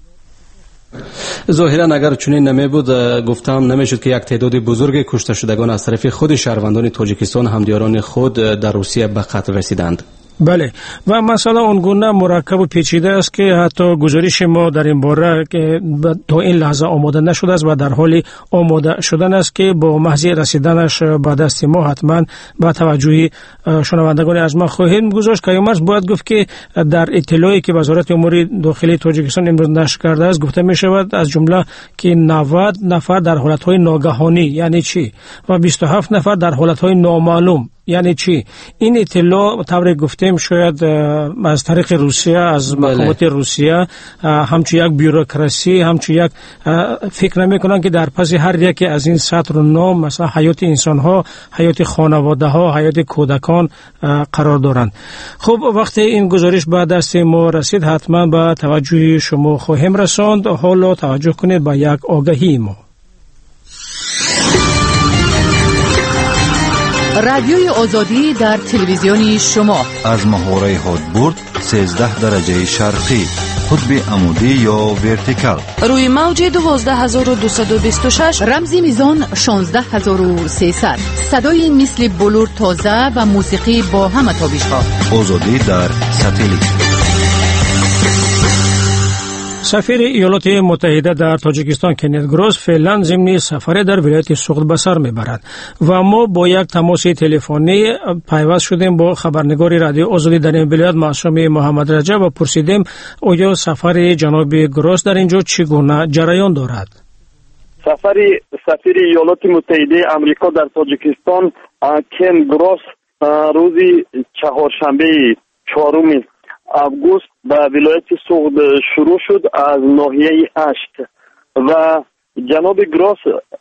ظاهرا اگر چنین نمی بود گفتم نمیشد که یک تعداد بزرگ کشته شدگان از طرف خود شهروندان تاجیکستان، همدیاران خود در روسیه به قتل رسیدند. بله، و مسئله اونگونه مرکب و پیچیده است که حتی گزارش ما در این باره که تا این لحظه آماده نشده است و در حال آماده شدن است که با محض رسیدنش به دست ما حتما با توجه شنوندگان از ما خواهیم گذاشت. کیومرث، باید گفت که در اطلاعی که وزارت امور داخلی تاجیکستان امروز نشر کرده است گفته می شود از جمله که نود نفر در حالتهای ناگهانی، یعنی چی، و بیست و هفت نفر در حالتهای نامعلوم، یعنی چی. این اطلاع طور گفتیم شاید از طریق روسیه، از مقامات روسیه، همچون یک بیوروکراسی، همچون یک فکر نمی کنن که در پس هر یکی از این سطر و نام مثلا حیات انسان ها، حیات خانواده ها، حیات کودکان قرار دارند. خب وقتی این گزارش به دست ما رسید حتما به توجه شما خواهیم رساند. حالا توجه کنید به یک آگهی ما. رادیوی آزادی در تلویزیون شما از محوره هادبورد سیزده درجه شرقی، قطب عمودی یا ورتیکال، روی موج دوازده هزار و دویست و بیست و شش، رمزی میزان شانزده هزار و سیصد، صدای مثل بلور تازه و موسیقی با همه تابش‌ها. آزادی در ساتلیت. سفیر ایالات متحده در تاجیکستان کنت گروس فعلا ضمن سفر در ولایت سوخت به سر میبرد و ما با یک تماس تلفنی پیوست شدیم با خبرنگار رادیو آزادی در این ولایت معصوم محمد رجب و پرسیدیم آیا سفر جناب گروس در اینجا چگونه جریان دارد. سفر سفیر ایالات متحده آمریکا در تاجیکستان کن گروس روز چهارشنبه چهارم август به ولایت سوخت شروع شد از ناحیه اشت و جناب گروس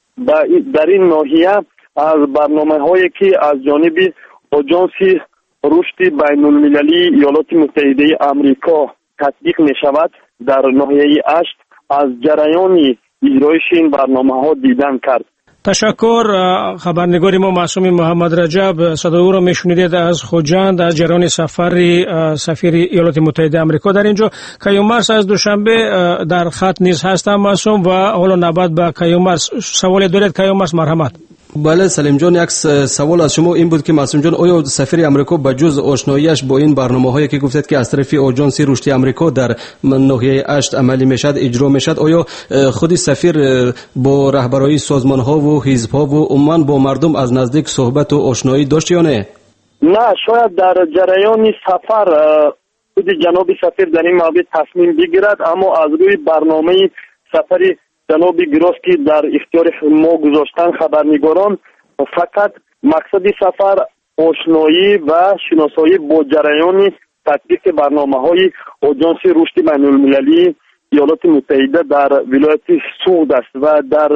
در این ناحیه از برنامه هایی که از جانب آژانس رشد بین المللی ایالات متحده آمریکا تطبیق می شود در ناحیه اشت از جریان اجرایش این برنامه ها دیدن کرد. تشکر. خبرنگار ما معصوم محمد رجب صدای او را میشنیدید از خوجند از جریان سفر سفیر ایالات متحده آمریکا در اینجا. کیومرث از دوشنبه در خط نیز هستم معصوم و حالا نوبت به کیومرث. سوال دارید کیومرث؟ مرحمت. بله سلیم جان، یک سوال از شما این بود که معصوم جان آیا سفیر آمریکا به جز آشناییش با این برنامه‌هایی که گفتید که از طرف آژانس رشد آمریکا در ناحیه اشت عملی میشد اجرا میشد، آیا خود سفیر با رهبرای سازمان‌ها و حزب‌ها و عموما با مردم از نزدیک صحبت و آشنایی داشت یا نه؟ نه، شاید در جریان سفر خود جناب سفیر در این مورد تصمیم بگیرد، اما از روی برنامه سفر جناب گروس که در اختیار ما گذاشتن خبرنگاران، فقط مقصد سفر آشنایی و شناسایی با جریان تطبیق برنامه‌های آژانس رشد بین المللی ایالات متحده در ولایت سوخت است و در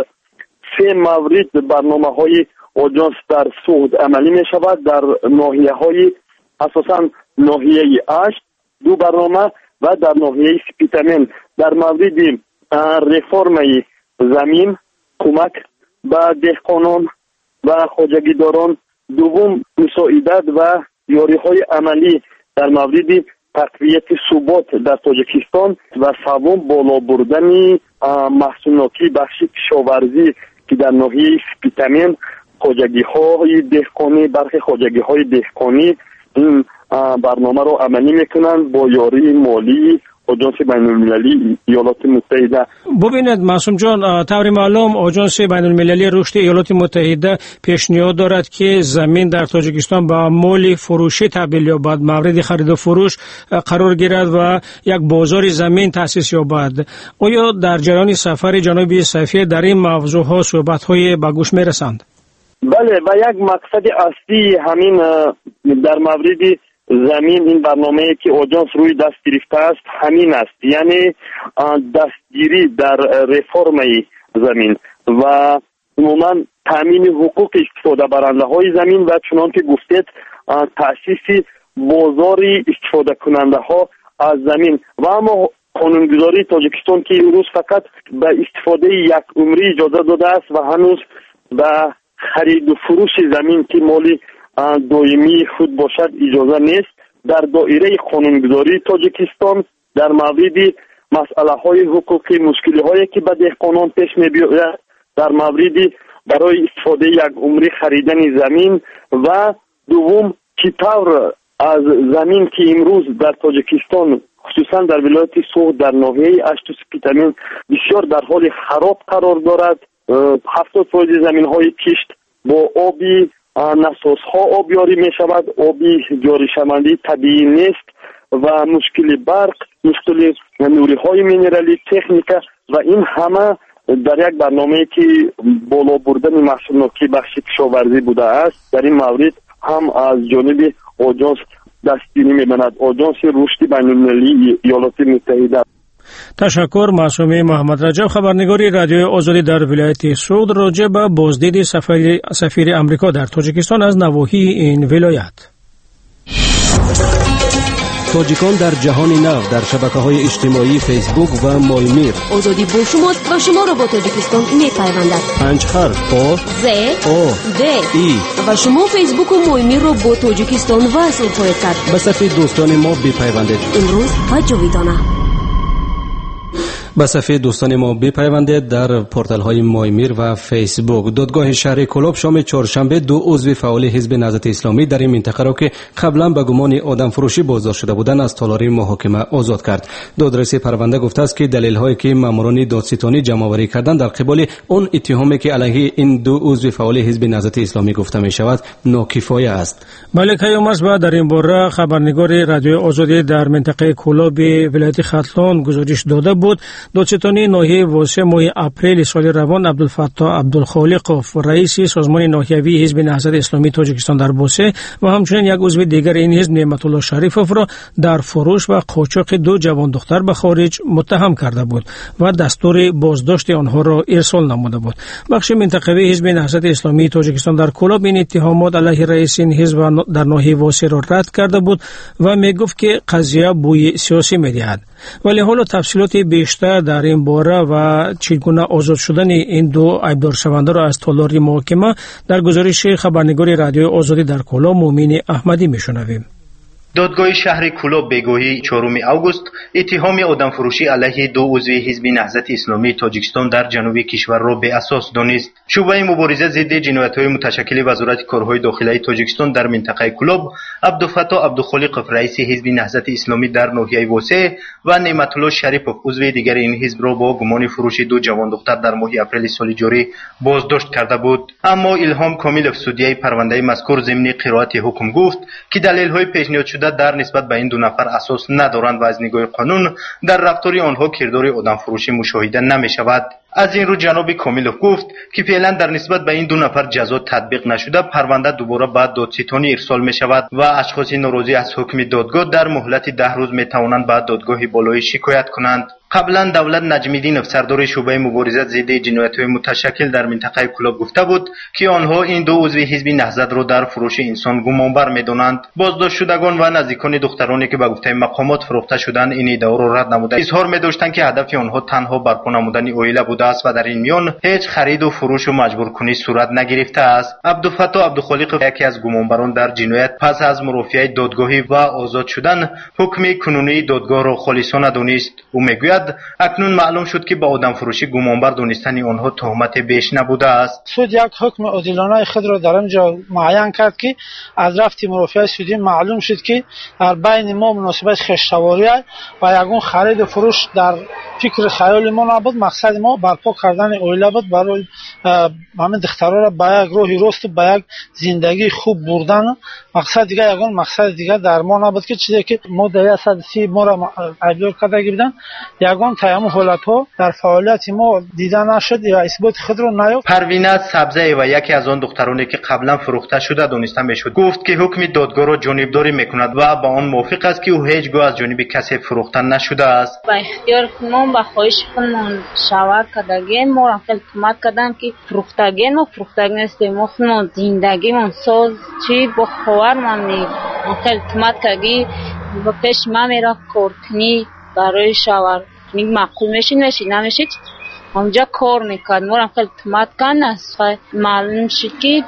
سه مورد برنامه‌های آژانس در سوخت عملی می شود. در ناحیه‌های اساساً ناحیه اشت دو برنامه و در ناحیه سپیتامن در مورد رفرم زمین، کمک به دهقانان و خواجگیداران، دوم مساعدت و یاری‌های عملی در مورد تقویت ثبات در تاجیکستان و سوم بالا بردن محصولات بخش کشاورزی که در ناحیه سپیتامن خواجگی‌های دهقانی، برخی خواجگی‌های دهقانی این برنامه را عملی میکنند با یاری مالی آژانس بین المللی ایالات متحده. ببینید معصوم جان، طور معلوم آژانس بین المللی رشد ایالات متحده پیشنهاد دارد که زمین در تاجیکستان با مال فروشی تبدیل یابد، مورد خرید و فروش قرار گیرد و یک بازار زمین تأسیس یابد. آیا در جریان سفر جناب سفیر در این موضوع ها صحبت های به گوش میرسند؟ بله، و یک مقصد اصلی همین در مورد زمین این برنامه که آژانس روی دست گرفته است همین است، یعنی دستگیری در رفرم زمین و عموما تامین حقوق استفاده برنده های زمین و چنان که گفتید تأسیس بازاری استفاده کننده ها از زمین و اما قانونگذاری تاجیکستان که امروز فقط به استفاده یک عمری اجازه داده است و هنوز به خرید و فروش زمین که مالی دائمی خود باشد اجازه نیست. در دایره قانونگذاری تاجیکستان در مورد مسئله های حقوقی، مشکلی هایی که به دهقانان پیش می بیاید در مورد برای استفاده یک عمری خریدن زمین و دوم چطور از زمین که امروز در تاجیکستان خصوصا در ولایت سوخت در ناحیه اشت و سپیتامن بسیار در حال خراب قرار دارد. هفتاد فیصد زمین های کشت با آبی نساس ها آبیاری می شود، آبی جاری شونده طبیعی نیست و مشکل برق، مشکل نوری های مینرالی، تکنیکا و این همه در یک برنامه که بالا بردن محصولات بخش کشاورزی بوده است. در این مورد هم از جانب آژانس دستگیری می بند، آژانس رشد بین المللی ایالات متحده. تشکر. معصوم محمد رجب، خبرنگاری رادیو آزادی در ولایت سوخت، راجع به بازدید سفیر سفیر آمریکا در تاجیکستان از نواحی این ولایت. تاجیکان در جهان نو در شبکه‌های اجتماعی فیسبوک و مایمیر. آزادی برشمرد و شما را با تاجیکستان می‌پیوندد. پنج حرف آ ز او د ای و شما فیسبوک و مایمیر را با تاجیکستان وصل خواهید کرد. به صفحه دوستان ما بپیوندید. امروز و جاویدانه. به صفحه دوستان ما بپیوندید در پورتال های مایمیر و فیسبوک. دادگاه شهر کلاب شام چهارشنبه دو عضو فعال حزب نهضت اسلامی در این منطقه را که قبلا به گمان آدم فروشی بازداشت شده بودند از تالاری محاکمه آزاد کرد. دادرس پرونده گفته است که دلیل هایی که ماموران دادستانی جمع آوری کردند در قبال اون اتهامی که علیه این دو عضو فعال حزب نهضت اسلامی گفته می شود ناکفایه است. بله کیوم است با در این باره خبرنگار رادیو آزادی در منطقه کلاب ولایت ختلان گزارش داده بود. دادستانی ناحیه واسه ماه اپریل سال روان عبدالفتاح عبدالخالقوف رئیس سازمان ناحیوی حزب نهضت اسلامی تاجیکستان در بوسه و همچنین یک عضو دیگر این حزب نعمت الله شریفوف را در فروش و قاچاق دو جوان دختر به خارج متهم کرده بود و دستور بازداشت آنها را ارسال نموده بود. بخش منطقوی حزب نهضت اسلامی تاجیکستان در کلاب این اتهامات علیه رئیس این حزب در ناحیه واسه را رد کرده بود و میگفت که قضیه بوی سیاسی میدهد. ولی حالا تفصیلات بیشتر در این باره و چگونه آزاد شدن این دو ایبدار شونده را از تالاری محاکمه در گزارش خبرنگار رادیو آزادی در کلاب مومین احمدی میشنویم. دادگاه شهر کلاب بگویی چهارم آگوست اتهام آدمفروشی علیه دو عضو حزب نهضت اسلامی تاجیکستان در جنوب کشور را به اساس دانست. شعبه مبارزه ضد جنایت‌های متشکل وزارت کارهای داخلی تاجیکستان در منطقه کلاب عبدالفتاح عبدالخالقوف رئیس حزب نهضت اسلامی در ناحیه واسه و نعمت الله شریفوف عضو دیگر این حزب را با گمان فروش دو جوان دختر در ماه اپریل سال جاری بازداشت کرده بود. اما الهام کاملوف سودیای پرونده مذکور ضمن قرائت حکم گفت که دلیل‌های پیشنهاد شده در نسبت به این دو نفر اساس ندارند و از نگاه قانون در رفتار آنها کردار آدمفروشی مشاهده نمی شود. از این رو جناب کاملوف گفت که فعلا در نسبت به این دو نفر جزا تطبیق نشده پرونده دوباره به دادستانی ارسال می شود و اشخاص ناراضی از حکم دادگاه در مهلت ده روز می توانند به دادگاه بالایی شکایت کنند. قبلا دولت نجمیدینوف سردار شعبه مبارزه ضد جنایت‌های متشکل در منطقه کلاب گفته بود که آنها این دو عضو حزب نهضت را در فروش انسان گمانبر می‌دانند. بازداشت شدگان و نزدیکان دخترانی که به گفته مقامات فروخته شدند این ادعا را رد نموده اظهار می‌داشتند که هدف آنها تنها برپا نمودن عائله بوده است و در این میان هیچ خرید و فروش و مجبورکنی صورت نگرفته است. عبدالفتاح عبدالخالقوف یکی از گمانبران در جنایت پس از مرافعه دادگاهی و آزاد شدن حکم کنونی دادگاه را خالصانه دانست. او میگوید اکنون معلوم شد که با آدم فروشی گمانبر دانستن آنها تهمت بیش نبوده است. سود یک حکم عادلانه خود را در آنجا معین کرد که از رفت مرافعه سودی معلوم شد که در بین ما مناسبت خوش‌سواری و یگان خرید و فروش در فکر خیال ما نبود. مقصد ما برپا کردن عائله بود، برای همین دخترها را به یک راهی راست و به یک زندگی خوب بردن. مقصد دیگه یگان مقصد دیگه در ما نبود که چیزی که ما در صد و سی ما را ایبدار کرده بودن یگان تمام حالت‌ها در فعالیت ما دیده نشد یا اثبات خود را نیافت. پروینه سبزه و یکی از آن دخترانی که قبلا فروخته شده دانسته میشد گفت که حکم دادگاه را جانبداری میکند و با آن موافق است که او هیچگاه از جانب کسی فروخته نشده است. با اختیار ما با خواهش خودمان شاور کردگی ما را کمک کردن که فروختگی ما فروختگی نیستیم، ما خودمان زندگی من ساز چی با خواهر من می خیلی کمک کردگی و پیش ما میرا کارکنی برای شاور میگ معقول میشین میشین نمیشید اونجا کار میکرد. ما هم خیلی تمت کن است معلوم شد که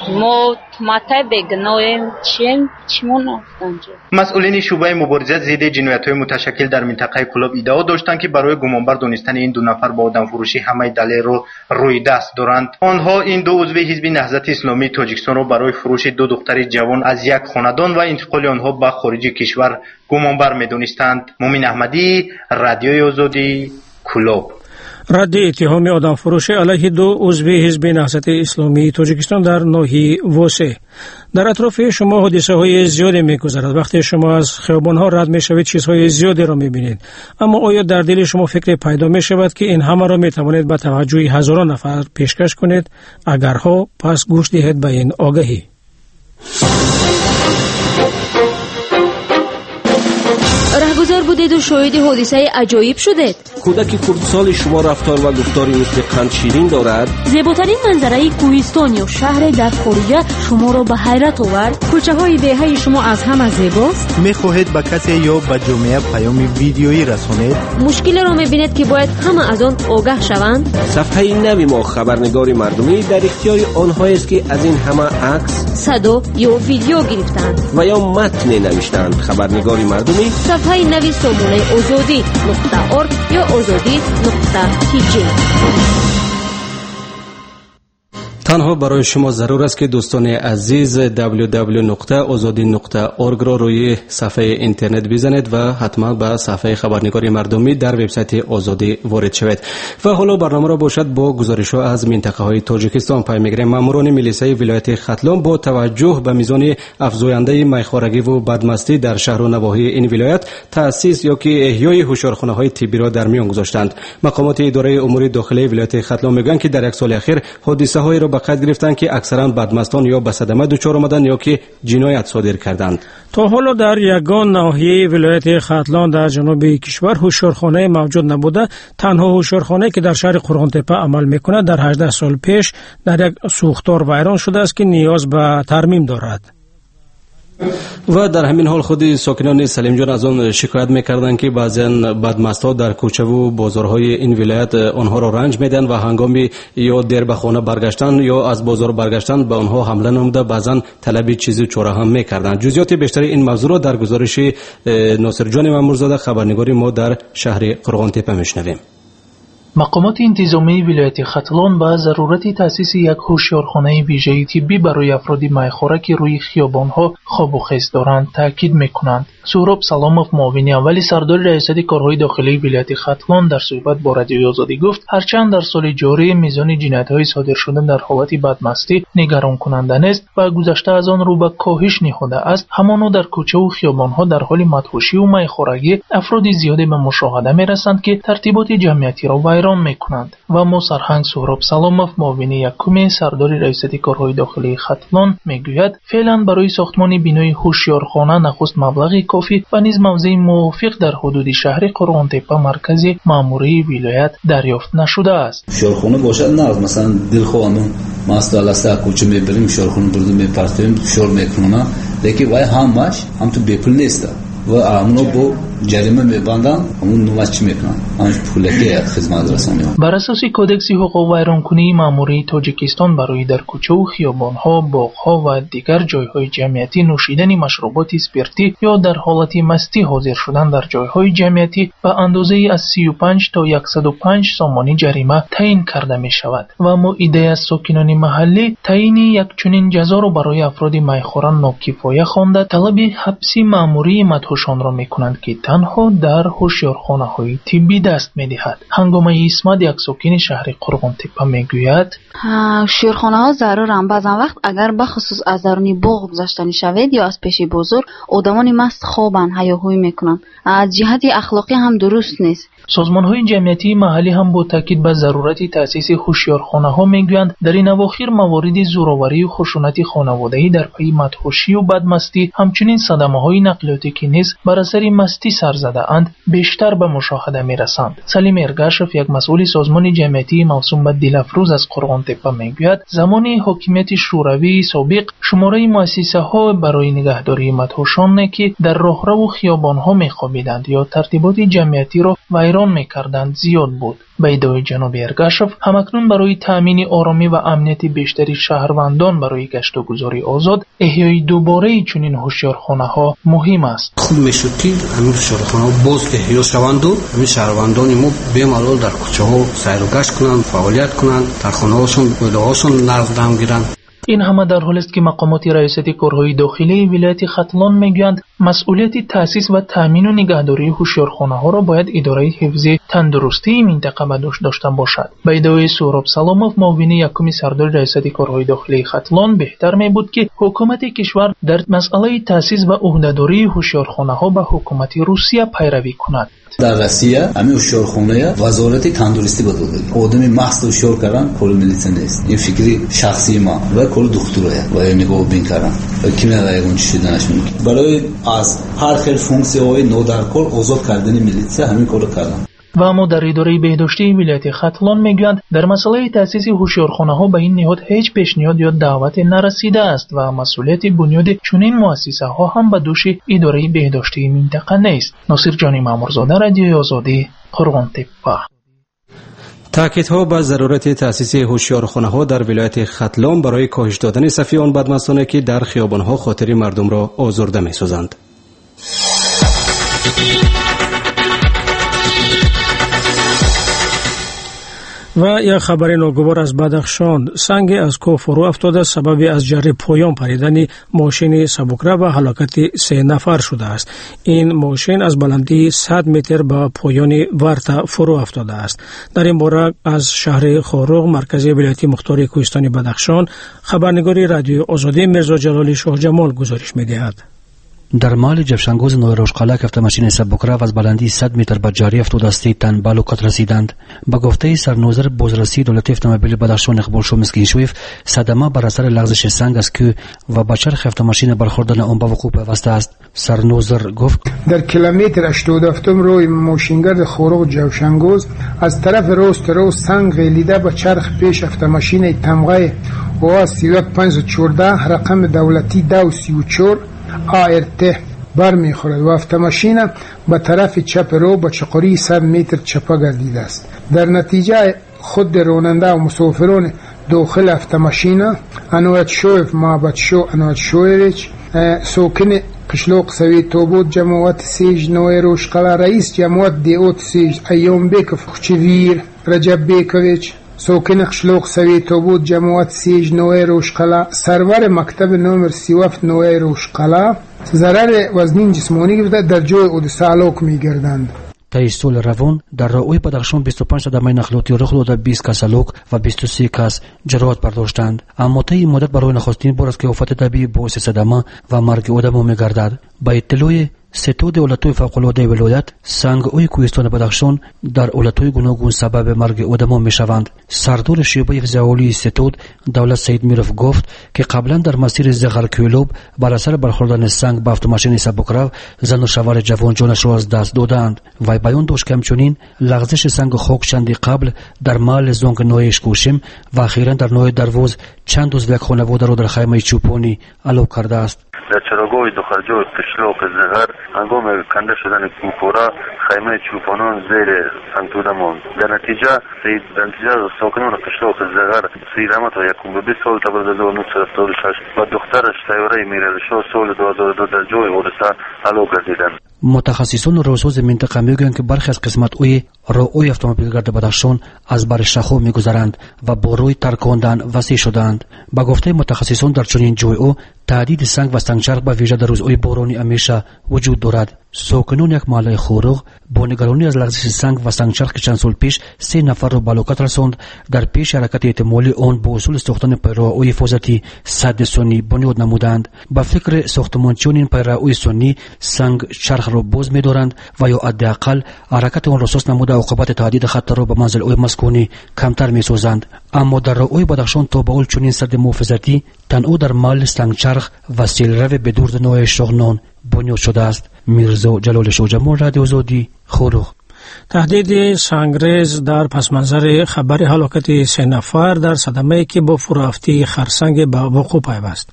ما تمت بگنایم چیم چیمون افتانجا. مسئولین شعبه مبارزه ضد جنایت‌های متشکل در منطقه کلاب ادعا داشتند که برای گمانبر دانستن این دو نفر با آدم فروشی همه دلیل را روی دست دارند. آنها این دو عضو حزب نهضت اسلامی تاجیکستان را برای فروش دو دختر جوان از یک خاندان و انتقال آنها به خارج کشور گمانبر می‌دانستند. مومین احمدی، رادیوی آزادی، کلاب. رد اتهام آدم فروشی علیه دو عضو حزب نهضت اسلامی تاجیکستان در ناحیه واسه. در اطراف شما حادثه های زیادی می‌گذرد. وقتی شما از خیابان ها رد می‌شوید چیزهای زیادی را می‌بینید. اما آیا در دل شما فکر پیدا می‌شود که این همه را می‌توانید به توجه هزاران نفر پیشکش کنید؟ اگر ها پس گوش دهید به این آگهی. رهگذار بودید و شاهد حادثه عجایب شدید. کودک خردسال شما رفتار و گفتاری مثل قند شیرین دارد. زیباترین منظره کوهستان یا شهر در خارج شما را به حیرت آورد. کوچه های دهه شما از همه زیباست. میخواهید به کسی یا به جامعه پیام ویدیویی رسانید؟ مشکل را میبینید که باید همه از آن آگاه شوند. صفحه نوی ما خبرنگار مردمی در اختیار آنهایی است که از این همه عکس، صدا یا ویدیو گرفتند و یا متن نوشتند. خبرنگار مردمی صفحه نوی سامانه آزادی نقطه ارگ یا آزادی نقطه تی جی. تنها برای شما ضرور است که دوستان عزیز دبلیو دبلیو نقطه آزادی نقطه ارگ را روی صفحه اینترنت بزنید و حتما به صفحه خبرنگار مردمی در وبسایت آزادی وارد شوید. و حالا برنامه را باشد با گزارش‌ها از منطقه های تاجیکستان پی می‌گیریم. ماموران میلیسای ولایت ختلان با توجه به میزان افزاینده میخوارگی و بدمستی در شهر و نواحی این ولایت تأسیس یا که احیای هوشیارخانه‌های طبی را در میان گذاشتند. مقامات اداره امور داخلی ولایت ختلان میگویند که در یک سال اخیر حادثه‌هایی را به قید گرفتند که اکثرا بدمستان یا به صدمه دچار آمدند یا که جنایت صادر کردند. تا حالا در یگان ناحیه ولایت ختلان در جنوب کشور هوشیارخانه موجود نبوده. تنها هوشیارخانه که در شهر قرغان‌تپه عمل میکند در هجده سال پیش در یک سوختار ویران شده است که نیاز به ترمیم دارد. و در همین حال خود ساکنان سلیم جان از آن شکایت میکردند که بعضیان بدمستا در کوچه و بازارهای این ولایت آنها را رنج میدن و هنگامی یا دیر به خانه برگشتن یا از بازار برگشتن به آنها حمله نموده، بعضا طلب چیزی چوره هم میکردند. جزئیات بیشتر این موضوع را در گزارش ناصر جان مامورزاده خبرنگار ما در شهر قرغان‌تپه میشنویم. مقامات انتظامی ولایت ختلان با ضرورت تأسیس یک هوشیارخانه ویژه طبی برای افراد میخواره که روی خیابان‌ها خواب و خیز دارند تاکید میکنند. سهراب سلامов معاون اولی سردار ریاست کارهای داخلی ولایت ختلان در صحبت با رادیوی آزادی گفت هرچند در سال جاری میزان جنایت‌های صادر شده در حالت بدمستی نگران کننده است و گذشته از آن رو به کاهش نهاده است، همانا در کوچه و خیابان‌ها در حال مدهوشی و میخورگی افراد زیادی به مشاهده میرسند که ترتیبات جمعیتی را ویران میکنند. و ما سرهنگ سهراب سلامов معاون یکم سردار ریاست کارهای داخلی ختلان میگوید فعلا برای ساختمان بینای هوشیارخانه نخست مبلغ کافی و نیز موضع موافق در حدود شهر قرغان‌تپه مرکز ماموری ولایت دریافت نشده است. هوشیارخانه باشد نه مثلا دلخواهانم مسئله سر کوچه میبریم هوشیارخانه برده میپرتیم هوشیار میکنه، لیکن وای همش هم تو بپل نیست و امنو با جریمه میبندن همون نوچ میکنن همش پولکی خدمت رسانی. بر اساس کودکس حقوق ویرانکنی ماموری تاجیکستان برای در کوچه و خیابان‌ها، باغ‌ها و دیگر جای‌های جمعیتی نوشیدن مشروبات اسپرتی یا در حالت مستی حاضر شدن در جای‌های جمعیتی به اندازه از سی و پنج تا صد و پنج سامانی جریمه تعیین کرده می‌شود و مؤیده از ساکنان محلی تعیین یک چنین جزا را برای افراد میخوران ناکفایه خوانده طلب حبسی ماموری مدهوشان را می‌کنند که تنها در هوشیارخانه‌های طبی دست می‌دهد. هنگامه اسمت یک ساکن شهر قرغان‌تپه میگوید هوشیارخانه‌ها ضرورند. بعضا وقت اگر به خصوص از درون باغ گذشته شود یا از پیش بازار آدمان مست خوابن هیاهوی میکنن، از جهت اخلاقی هم درست نیست. سازمان‌های جمعیتی محلی هم با تاکید به ضرورت تأسیس هوشیارخانه‌ها میگویند در این اواخر موارد زورآوری و خشونت خانوادگی در پی مدهوشی و بدمستی همچنین صدمه‌های نقلیاتی که نیز بر اثر مستی سر زده‌اند بیشتر به مشاهده می‌رسند. سلیم ارگاشف یک مسئول سازمان جمعیتی موسوم به دلافروز از قرغان‌تپه میگوید زمانی حاکمیت شوروی سابق شماره مؤسسه‌ها برای نگهداری مدهوشان که در راهرو و خیابان‌ها می‌خوابیدند یا ترتیبات جمعیتی را ویران می‌کردند زیاد بود. به ادعای جناب ارگاشف همکنون برای تأمین آرامی و امنیت بیشتری شهروندان برای گشت و گذاری آزاد احیای دوباره چنین هوشیارخانه‌ها مهم است. خوب میشد که همین هوشیارخانه‌ها باز احیا شوند و همین شهروندان ما بی‌ملال در کوچه‌ها سیر و گشت کنند، فعالیت کنند، در خانه‌هاشون ویلاهاشون نرم گیرند. این همه در حالی است که مقامات ریاست کارهای داخلی ولایت ختلان میگویند مسئولیت تأسیس و تأمین و نگهداری هوشیارخانه‌ها را باید اداره حفظ تندرستی منطقه به دوش داشته باشد. به ادعای سهراب سلامов معاون یکم سردار ریاست کارهای داخلی ختلان بهتر میبود که حکومت کشور در مسئله تأسیس و عهده‌داری هوشیارخانه‌ها به حکومت روسیه پیروی کند. در روسیه همین هوشیارخانه وزارت تندرستی بداده آدمی محض هوشیار کردن کل ملیت نیست. این فکری شخصی ما و کل دختره و نگاه بین کردن کی نداره اون چیزی نشون برای از هر خیل فونکسیون‌های نو در کل آزاد کردن میلیسیا همین کارو کردن. و اما در اداره بهداشتی ولایت ختلان میگویند در مسئله تأسیس هوشیارخانه‌ها به این نهاد هیچ پیشنهاد یا دعوت نرسیده است و مسئولیت بنیاد چنین مؤسسه‌ها هم به دوش اداره بهداشتی منطقه نیست. ناصر جانی مامورزاده، رادیوی آزادی، قرغان‌تپه. تاکیدها به ضرورت تأسیس هوشیارخانه‌ها در ولایت ختلان برای کاهش دادن صف آن بدمستانه که در خیابان‌ها خاطر مردم را آزرده می‌سازند. و یک خبر ناگوار از بدخشان. سنگ از کوه فرو افتاده سبب از جره پایان پریدن ماشین سبکرو و هلاکت سه نفر شده است. این ماشین از بلندی صد متر به پایان ورطه فرو افتاده است. در این باره از شهر خاروغ مرکزی ولایت مختار کوهستان بدخشان خبرنگار رادیو آزادی میرزا جلالی شاه جمال گزارش می‌دهد. در محل جفشنگوز نوی روشقلک автомашини سبکرو از بلندی صد متر به جاری افتاده است تن به هلاکت رسیدند. به گفته سرنوزر بازرسی دولت اتومبیل بدخشان اقبال شومسکینشویف، صدمه بر اثر لغزش سنگ است که و به چرخ автомашین برخوردن آن به وقوع پیوسته است. سرنوزر گفت در کیلومتر هشتاد و هفت روی ماشینگرد خاروغ جفشنگوز از طرف راست رو سنگ غلیده به چرخ پیش автомашین تمغه و سی و پنج و چهارده رقم دولتی دو سی و چهار آرت بر میخورد و автомашین به طرف چپ رو به چقری صد متر چپا گردیده است. در نتیجه خود راننده و مسافران داخل автомашین انوات شویف محبت شو انوات شویویچ ساکن قشلاق سوی توبود جماعت سیج نوی روشقلا رئیس جماعت دیوت سیج ایام بیکف خچویر رجب بیکویچ ساکن قشلاق سوی توبود جماعت سیج نوی روشقلا سرور مکتب نمر سی و هفت نوی روشقلا ضرر وزنین جسمانی گرفته در جای حادثه هلاک می‌گردند. طی سال روان در راهوی بدخشان بیست و پنج صدمه نقلیاتی رخ داده، بیست کس هلاک و بیست و سه کس جراحت برداشتند. اما طی این مدت برای نخستین بار است که آفت طبیعی باعث صدمه و مرگ آدم می‌گردد. با اطلاع ستو دولت‌های فوق‌العاده ولایت، سنگ‌های کوهستان بدخشان در حالت‌های گوناگون سبب مرگ آدم‌ها می‌شوند. سردار شعبه فضاعالی ستود دولت سید میرف گفت که قبلا در مسیر زغرکیلوب بر اثر برخوردن سنگ به автомашین سبکرو زن و شوهر جوان جانش را از دست دادند. و بیان داشت که همچنین لغزش سنگ خاک چندی قبل در محل زنگ نویش کوشم و اخیراً در نوی دروز چند روز یک خانواده را در خیمه چوپانی هلاک کرده است. در چراگاه دخرجو قشلاق زغر هنگام کنده شدن کوپورا خیمه چوپانان زیر سنگتوده ماند. در نتیجه در نتیجه ساکنان قشلاق زغر سیرمت و یکم به بیست سال تبرد هزار و نهصد و هفتاد و شش و دخترش سیاره میرالشاه سال دو هزار و دو در جای حادثه هلاک گردیدند. متخصصان راهساز منطقه میگویند که برخی از قسمت‌های راه‌های اتومبیلگرد بدخشان از بر شخو میگذرند و با روی ترکاندن وسیع شدند. با گفته متخصصان در چنین جای‌ها تعدید سنگ و سنگچرخ به ویژه در روزهای بارانی همیشه وجود دارد. ساکنان یک محله خاروغ با نگرانی از لغزش سنگ و سنگچرخ که چند سال پیش سه نفر را به هلاکت رساند، در پیش حرکت احتمالی آن با اصول ساختن پیراههای حفاظتی سد سنی بنیاد نمودند. به فکر ساختمانچیان این پیراههای سنی سنگ چرخ را باز می‌دارند و یا حداقل حرکت آن را سست نموده عاقبت تعدید خطر را به منزل‌های مسکونی کمتر می‌سازند. اما در راه‌های بدخشان تا به حال چنین سد محافظتی تنها در محل سنگچرخ و سیلرو به دور نوع شاهنان بنیاد شده است. میرزا جلال شاه جمال، رادیو آزادی، خاروغ. تهدید سنگریز در پس منظر خبر هلاکت سه نفر در صدمه‌ای که با فرورافتی خرسنگ به وقوع پیوست.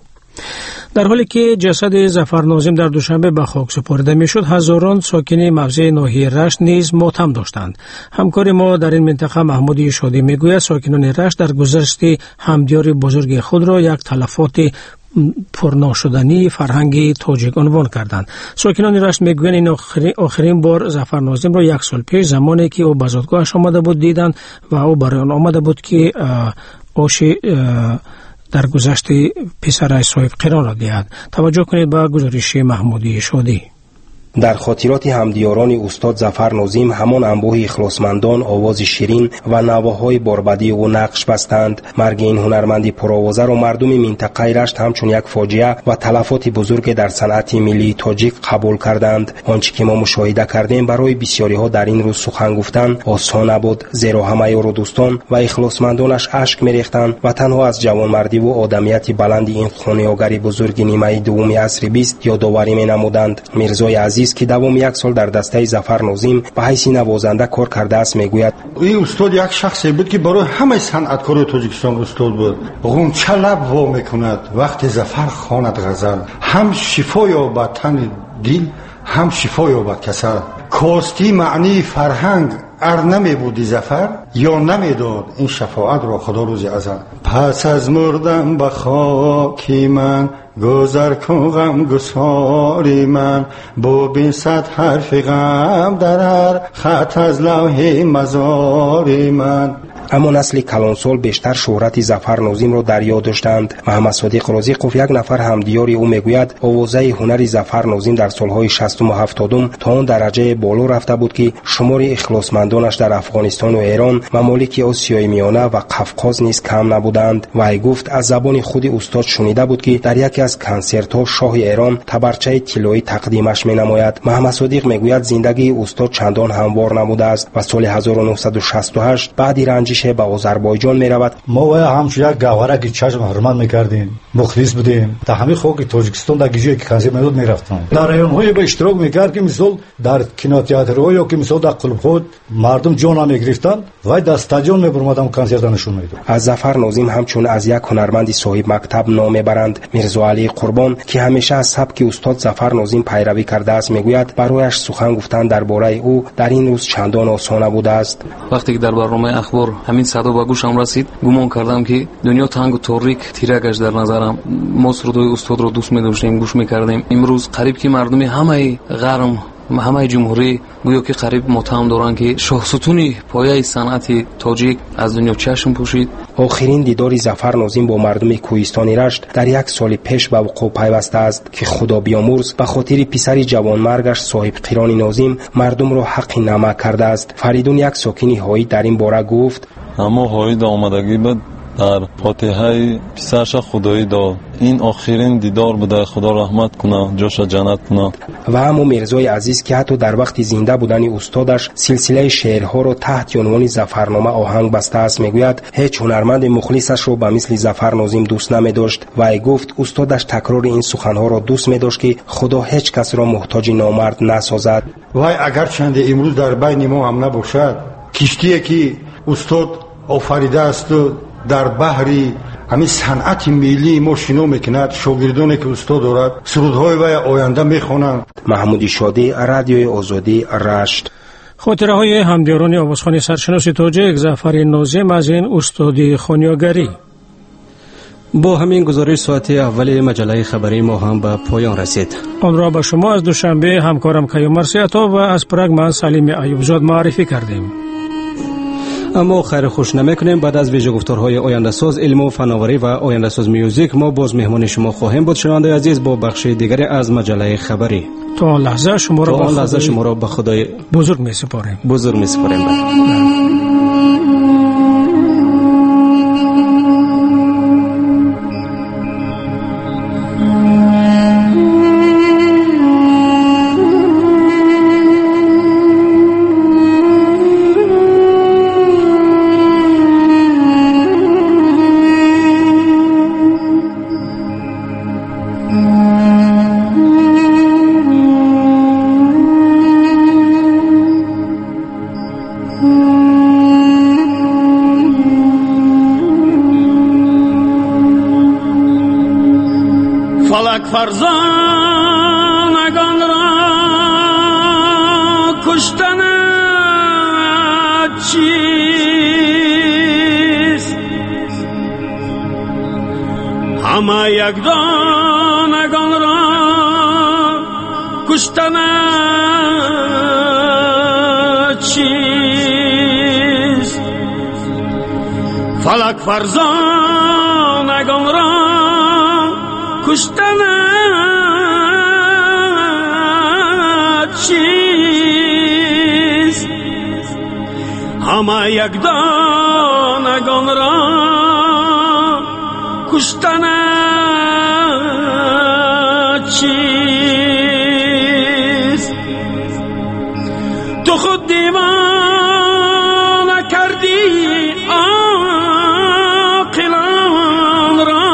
در حالی که جسد ظفر ناظم در دوشنبه به خاک سپرده میشد، هزاران ساکن موضع ناحیه رشت نیز ماتم داشتند. همکار ما در این منطقه محمود شادی میگوید ساکنان رشت در گذشت همدیار بزرگ خود را یک تلفات پرناشدنی فرهنگی تاجیک عنوان کردند. ساکنان رشت میگویند این آخرین, آخرین بار ظفر ناظم را یک سال پیش زمانی که او به زادگاهش آمده بود دیدند و او برای آن آمده بود که آش در گذشت پسرش صاحب قرار را دهد. توجه کنید به گزارش محمودی شادی. در خاطرات همدیاران استاد ظفر ناظم همان انبوه اخلاصمندان آواز شیرین و نواهای باربدی او نقش بستند. مرگ این هنرمندی پرآوازه را مردم منطقه رشت همچون یک فاجعه و تلفات بزرگ در صنعت ملی تاجیک قبول کردند. آنچه که ما مشاهده کردیم برای بسیاری ها در این روز سخن گفتن آسان نبود، زیرا همه یار و دوستان و اخلاصمندانش اشک می‌ریختند و تنها از جوانمردی و آدمیت بلند این خانیاگری بزرگ نیمه دوم عصر بیست یادآوری می‌نمودند. میرزای عزیز که دوام یک سال در دسته ظفر ناظم به حیث نوازنده کار کرده است میگوید این استاد یک شخصی بود که برای همه صنعتکاران تاجیکستان استاد بود. غنچه لب وا میکند وقتی ظفر خواند غزل، هم شفا یابد تن دل هم شفا یابد کسل. کاستی معنی فرهنگ ار نمی بودی ظفر یا نمی داد این شفاعت را خدا روز ازل. پس از مردم به خاکی من گذر کن غم گساری من، با بین صد حرف غم در هر خط از لوح مزاری من. اما نسل کلانسال بیشتر شهرت ظفر ناظم را در یاد داشتند. محمد صادق رازقوف یک نفر همدیار او میگوید آوازه هنری ظفر ناظم در سالهای شصتم و هفتادم تا آن درجه بالا رفته بود که شمار اخلاصمندانش در افغانستان و ایران، ممالک آسیای میانه و قفقاز نیز کم نبودند. و ای گفت از زبان خود استاد شنیده بود که در یکی از کنسرت‌ها شاه ایران تبرچه طلایی تقدیمش می‌نماید. محمد صادق میگوید زندگی استاد چندان هموار نبوده است و سال هزار و نهصد و شصت و هشت بعد رنجش به آذربایجان می‌رود. ما و همش یک گوهره که چشم حرمت می‌کردیم، مخلص بودیم. تا همین خاک تاجیکستان در گیجی که کنسرت می‌داد می‌رفتم. در رایون‌های به اشتراک می‌کرد که مثلا در کینوتئاترها یا که مثلا در کلوب‌ها مردم جان می‌گرفتن و در استادیوم می‌بردم کنسرت نشون می‌داد. از ظفر ناظم همچون از یک هنرمند صاحب مکتب نام می‌برند. میرزا علی قربان که همیشه از سبک استاد ظفر ناظم پیروی کرده است میگوید برایش سخن گفتن درباره او در این روز چندان آسان نبوده است. وقتی که در برنامه اخبار همین صدا به گوشم رسید گمان کردم که دنیا تنگ و تاریک تیره گشت در نظرم. ما سرودهای استاد را دوست می‌داشتیم، گوش می‌کردیم. امروز قریب که مردم همه غرم همه جمهوری گویا که قریب متهم دارند که شاه ستون پایه صنعت تاجیک از دنیا چشم پوشید. آخرین دیدار ظفر ناظم با مردم کوهستان رشت در یک سال پیش به وقوع پیوسته است که خدا بیامرز به خاطر پسر جوانمرگش صاحب قران ناظم مردم را حق نمک کرده است. فریدون یک ساکن هایی در این باره گفت اما هایی آمدگی بود در فاتحه پسرش خدایی داد. این آخرین دیدار بوده، خدا رحمت کنه، جاش جنت کنه. و اما میرزای عزیز که حتی در وقت زنده بودن استادش سلسله شعرها را تحت عنوان ظفرنامه آهنگ بسته است میگوید هیچ هنرمند مخلصش را به مثل ظفر ناظم دوست نمی داشت و ای گفت استادش تکرار این سخنها را دوست می داشت که خدا هیچ کس را محتاج نامرد نسازد. وای اگر چند امروز در بین ما هم نباشد، کشتی که استاد آفریده است در بحری همین صنعت ملی ما شنو میکند، شاگردانی که استاد دارد سرودهای و آینده میخوانند. محمود شادی، رادیوی آزادی، رشت. خاطره های همدیاران آوازخوان سرشناس تاجیک ظفر ناظم از این استادی خانیاگری. با همین گزارش ساعت اول مجله خبری ما هم به پایان رسید. آن را به شما از دوشنبه همکارم کیوم مرسیاتا و از پراگ من سلیم ایوبزاد معرفی کردیم. اما خیر خوش نمیکنیم. بعد از ویژه گفتارهای آینده ساز علم و فناوری و آینده ساز میوزیک ما باز مهمان شما خواهیم بود. شنونده عزیز با بخش دیگری از مجله خبری تا آن لحظه شما را تا آن لحظه شما را به خدای بزرگ میسپاریم. بزرگ میسپاریم. فلک فرزانگان را کشتن چیست؟ همه یک دانگان را کشتن چیست؟ فلک فرزانگان را کشتن همه یک دانگان را کشتن چیست؟ تو خود دیوانه کردی عاقلان را،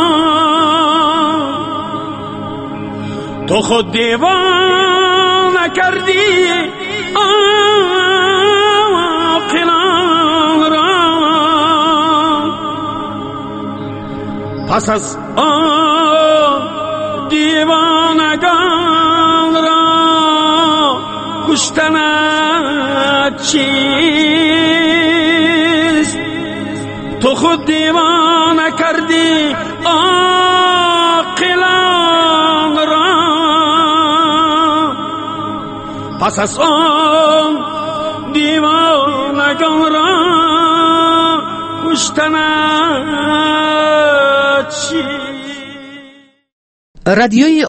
تو خود دیوانه کردی عاقلان را. پس از آن دیوانگان را کشتن چیست؟ تو خود دیوانه کردی عاقلان را. پس از آن دیوانگان را کشتن چیست؟ رادیوی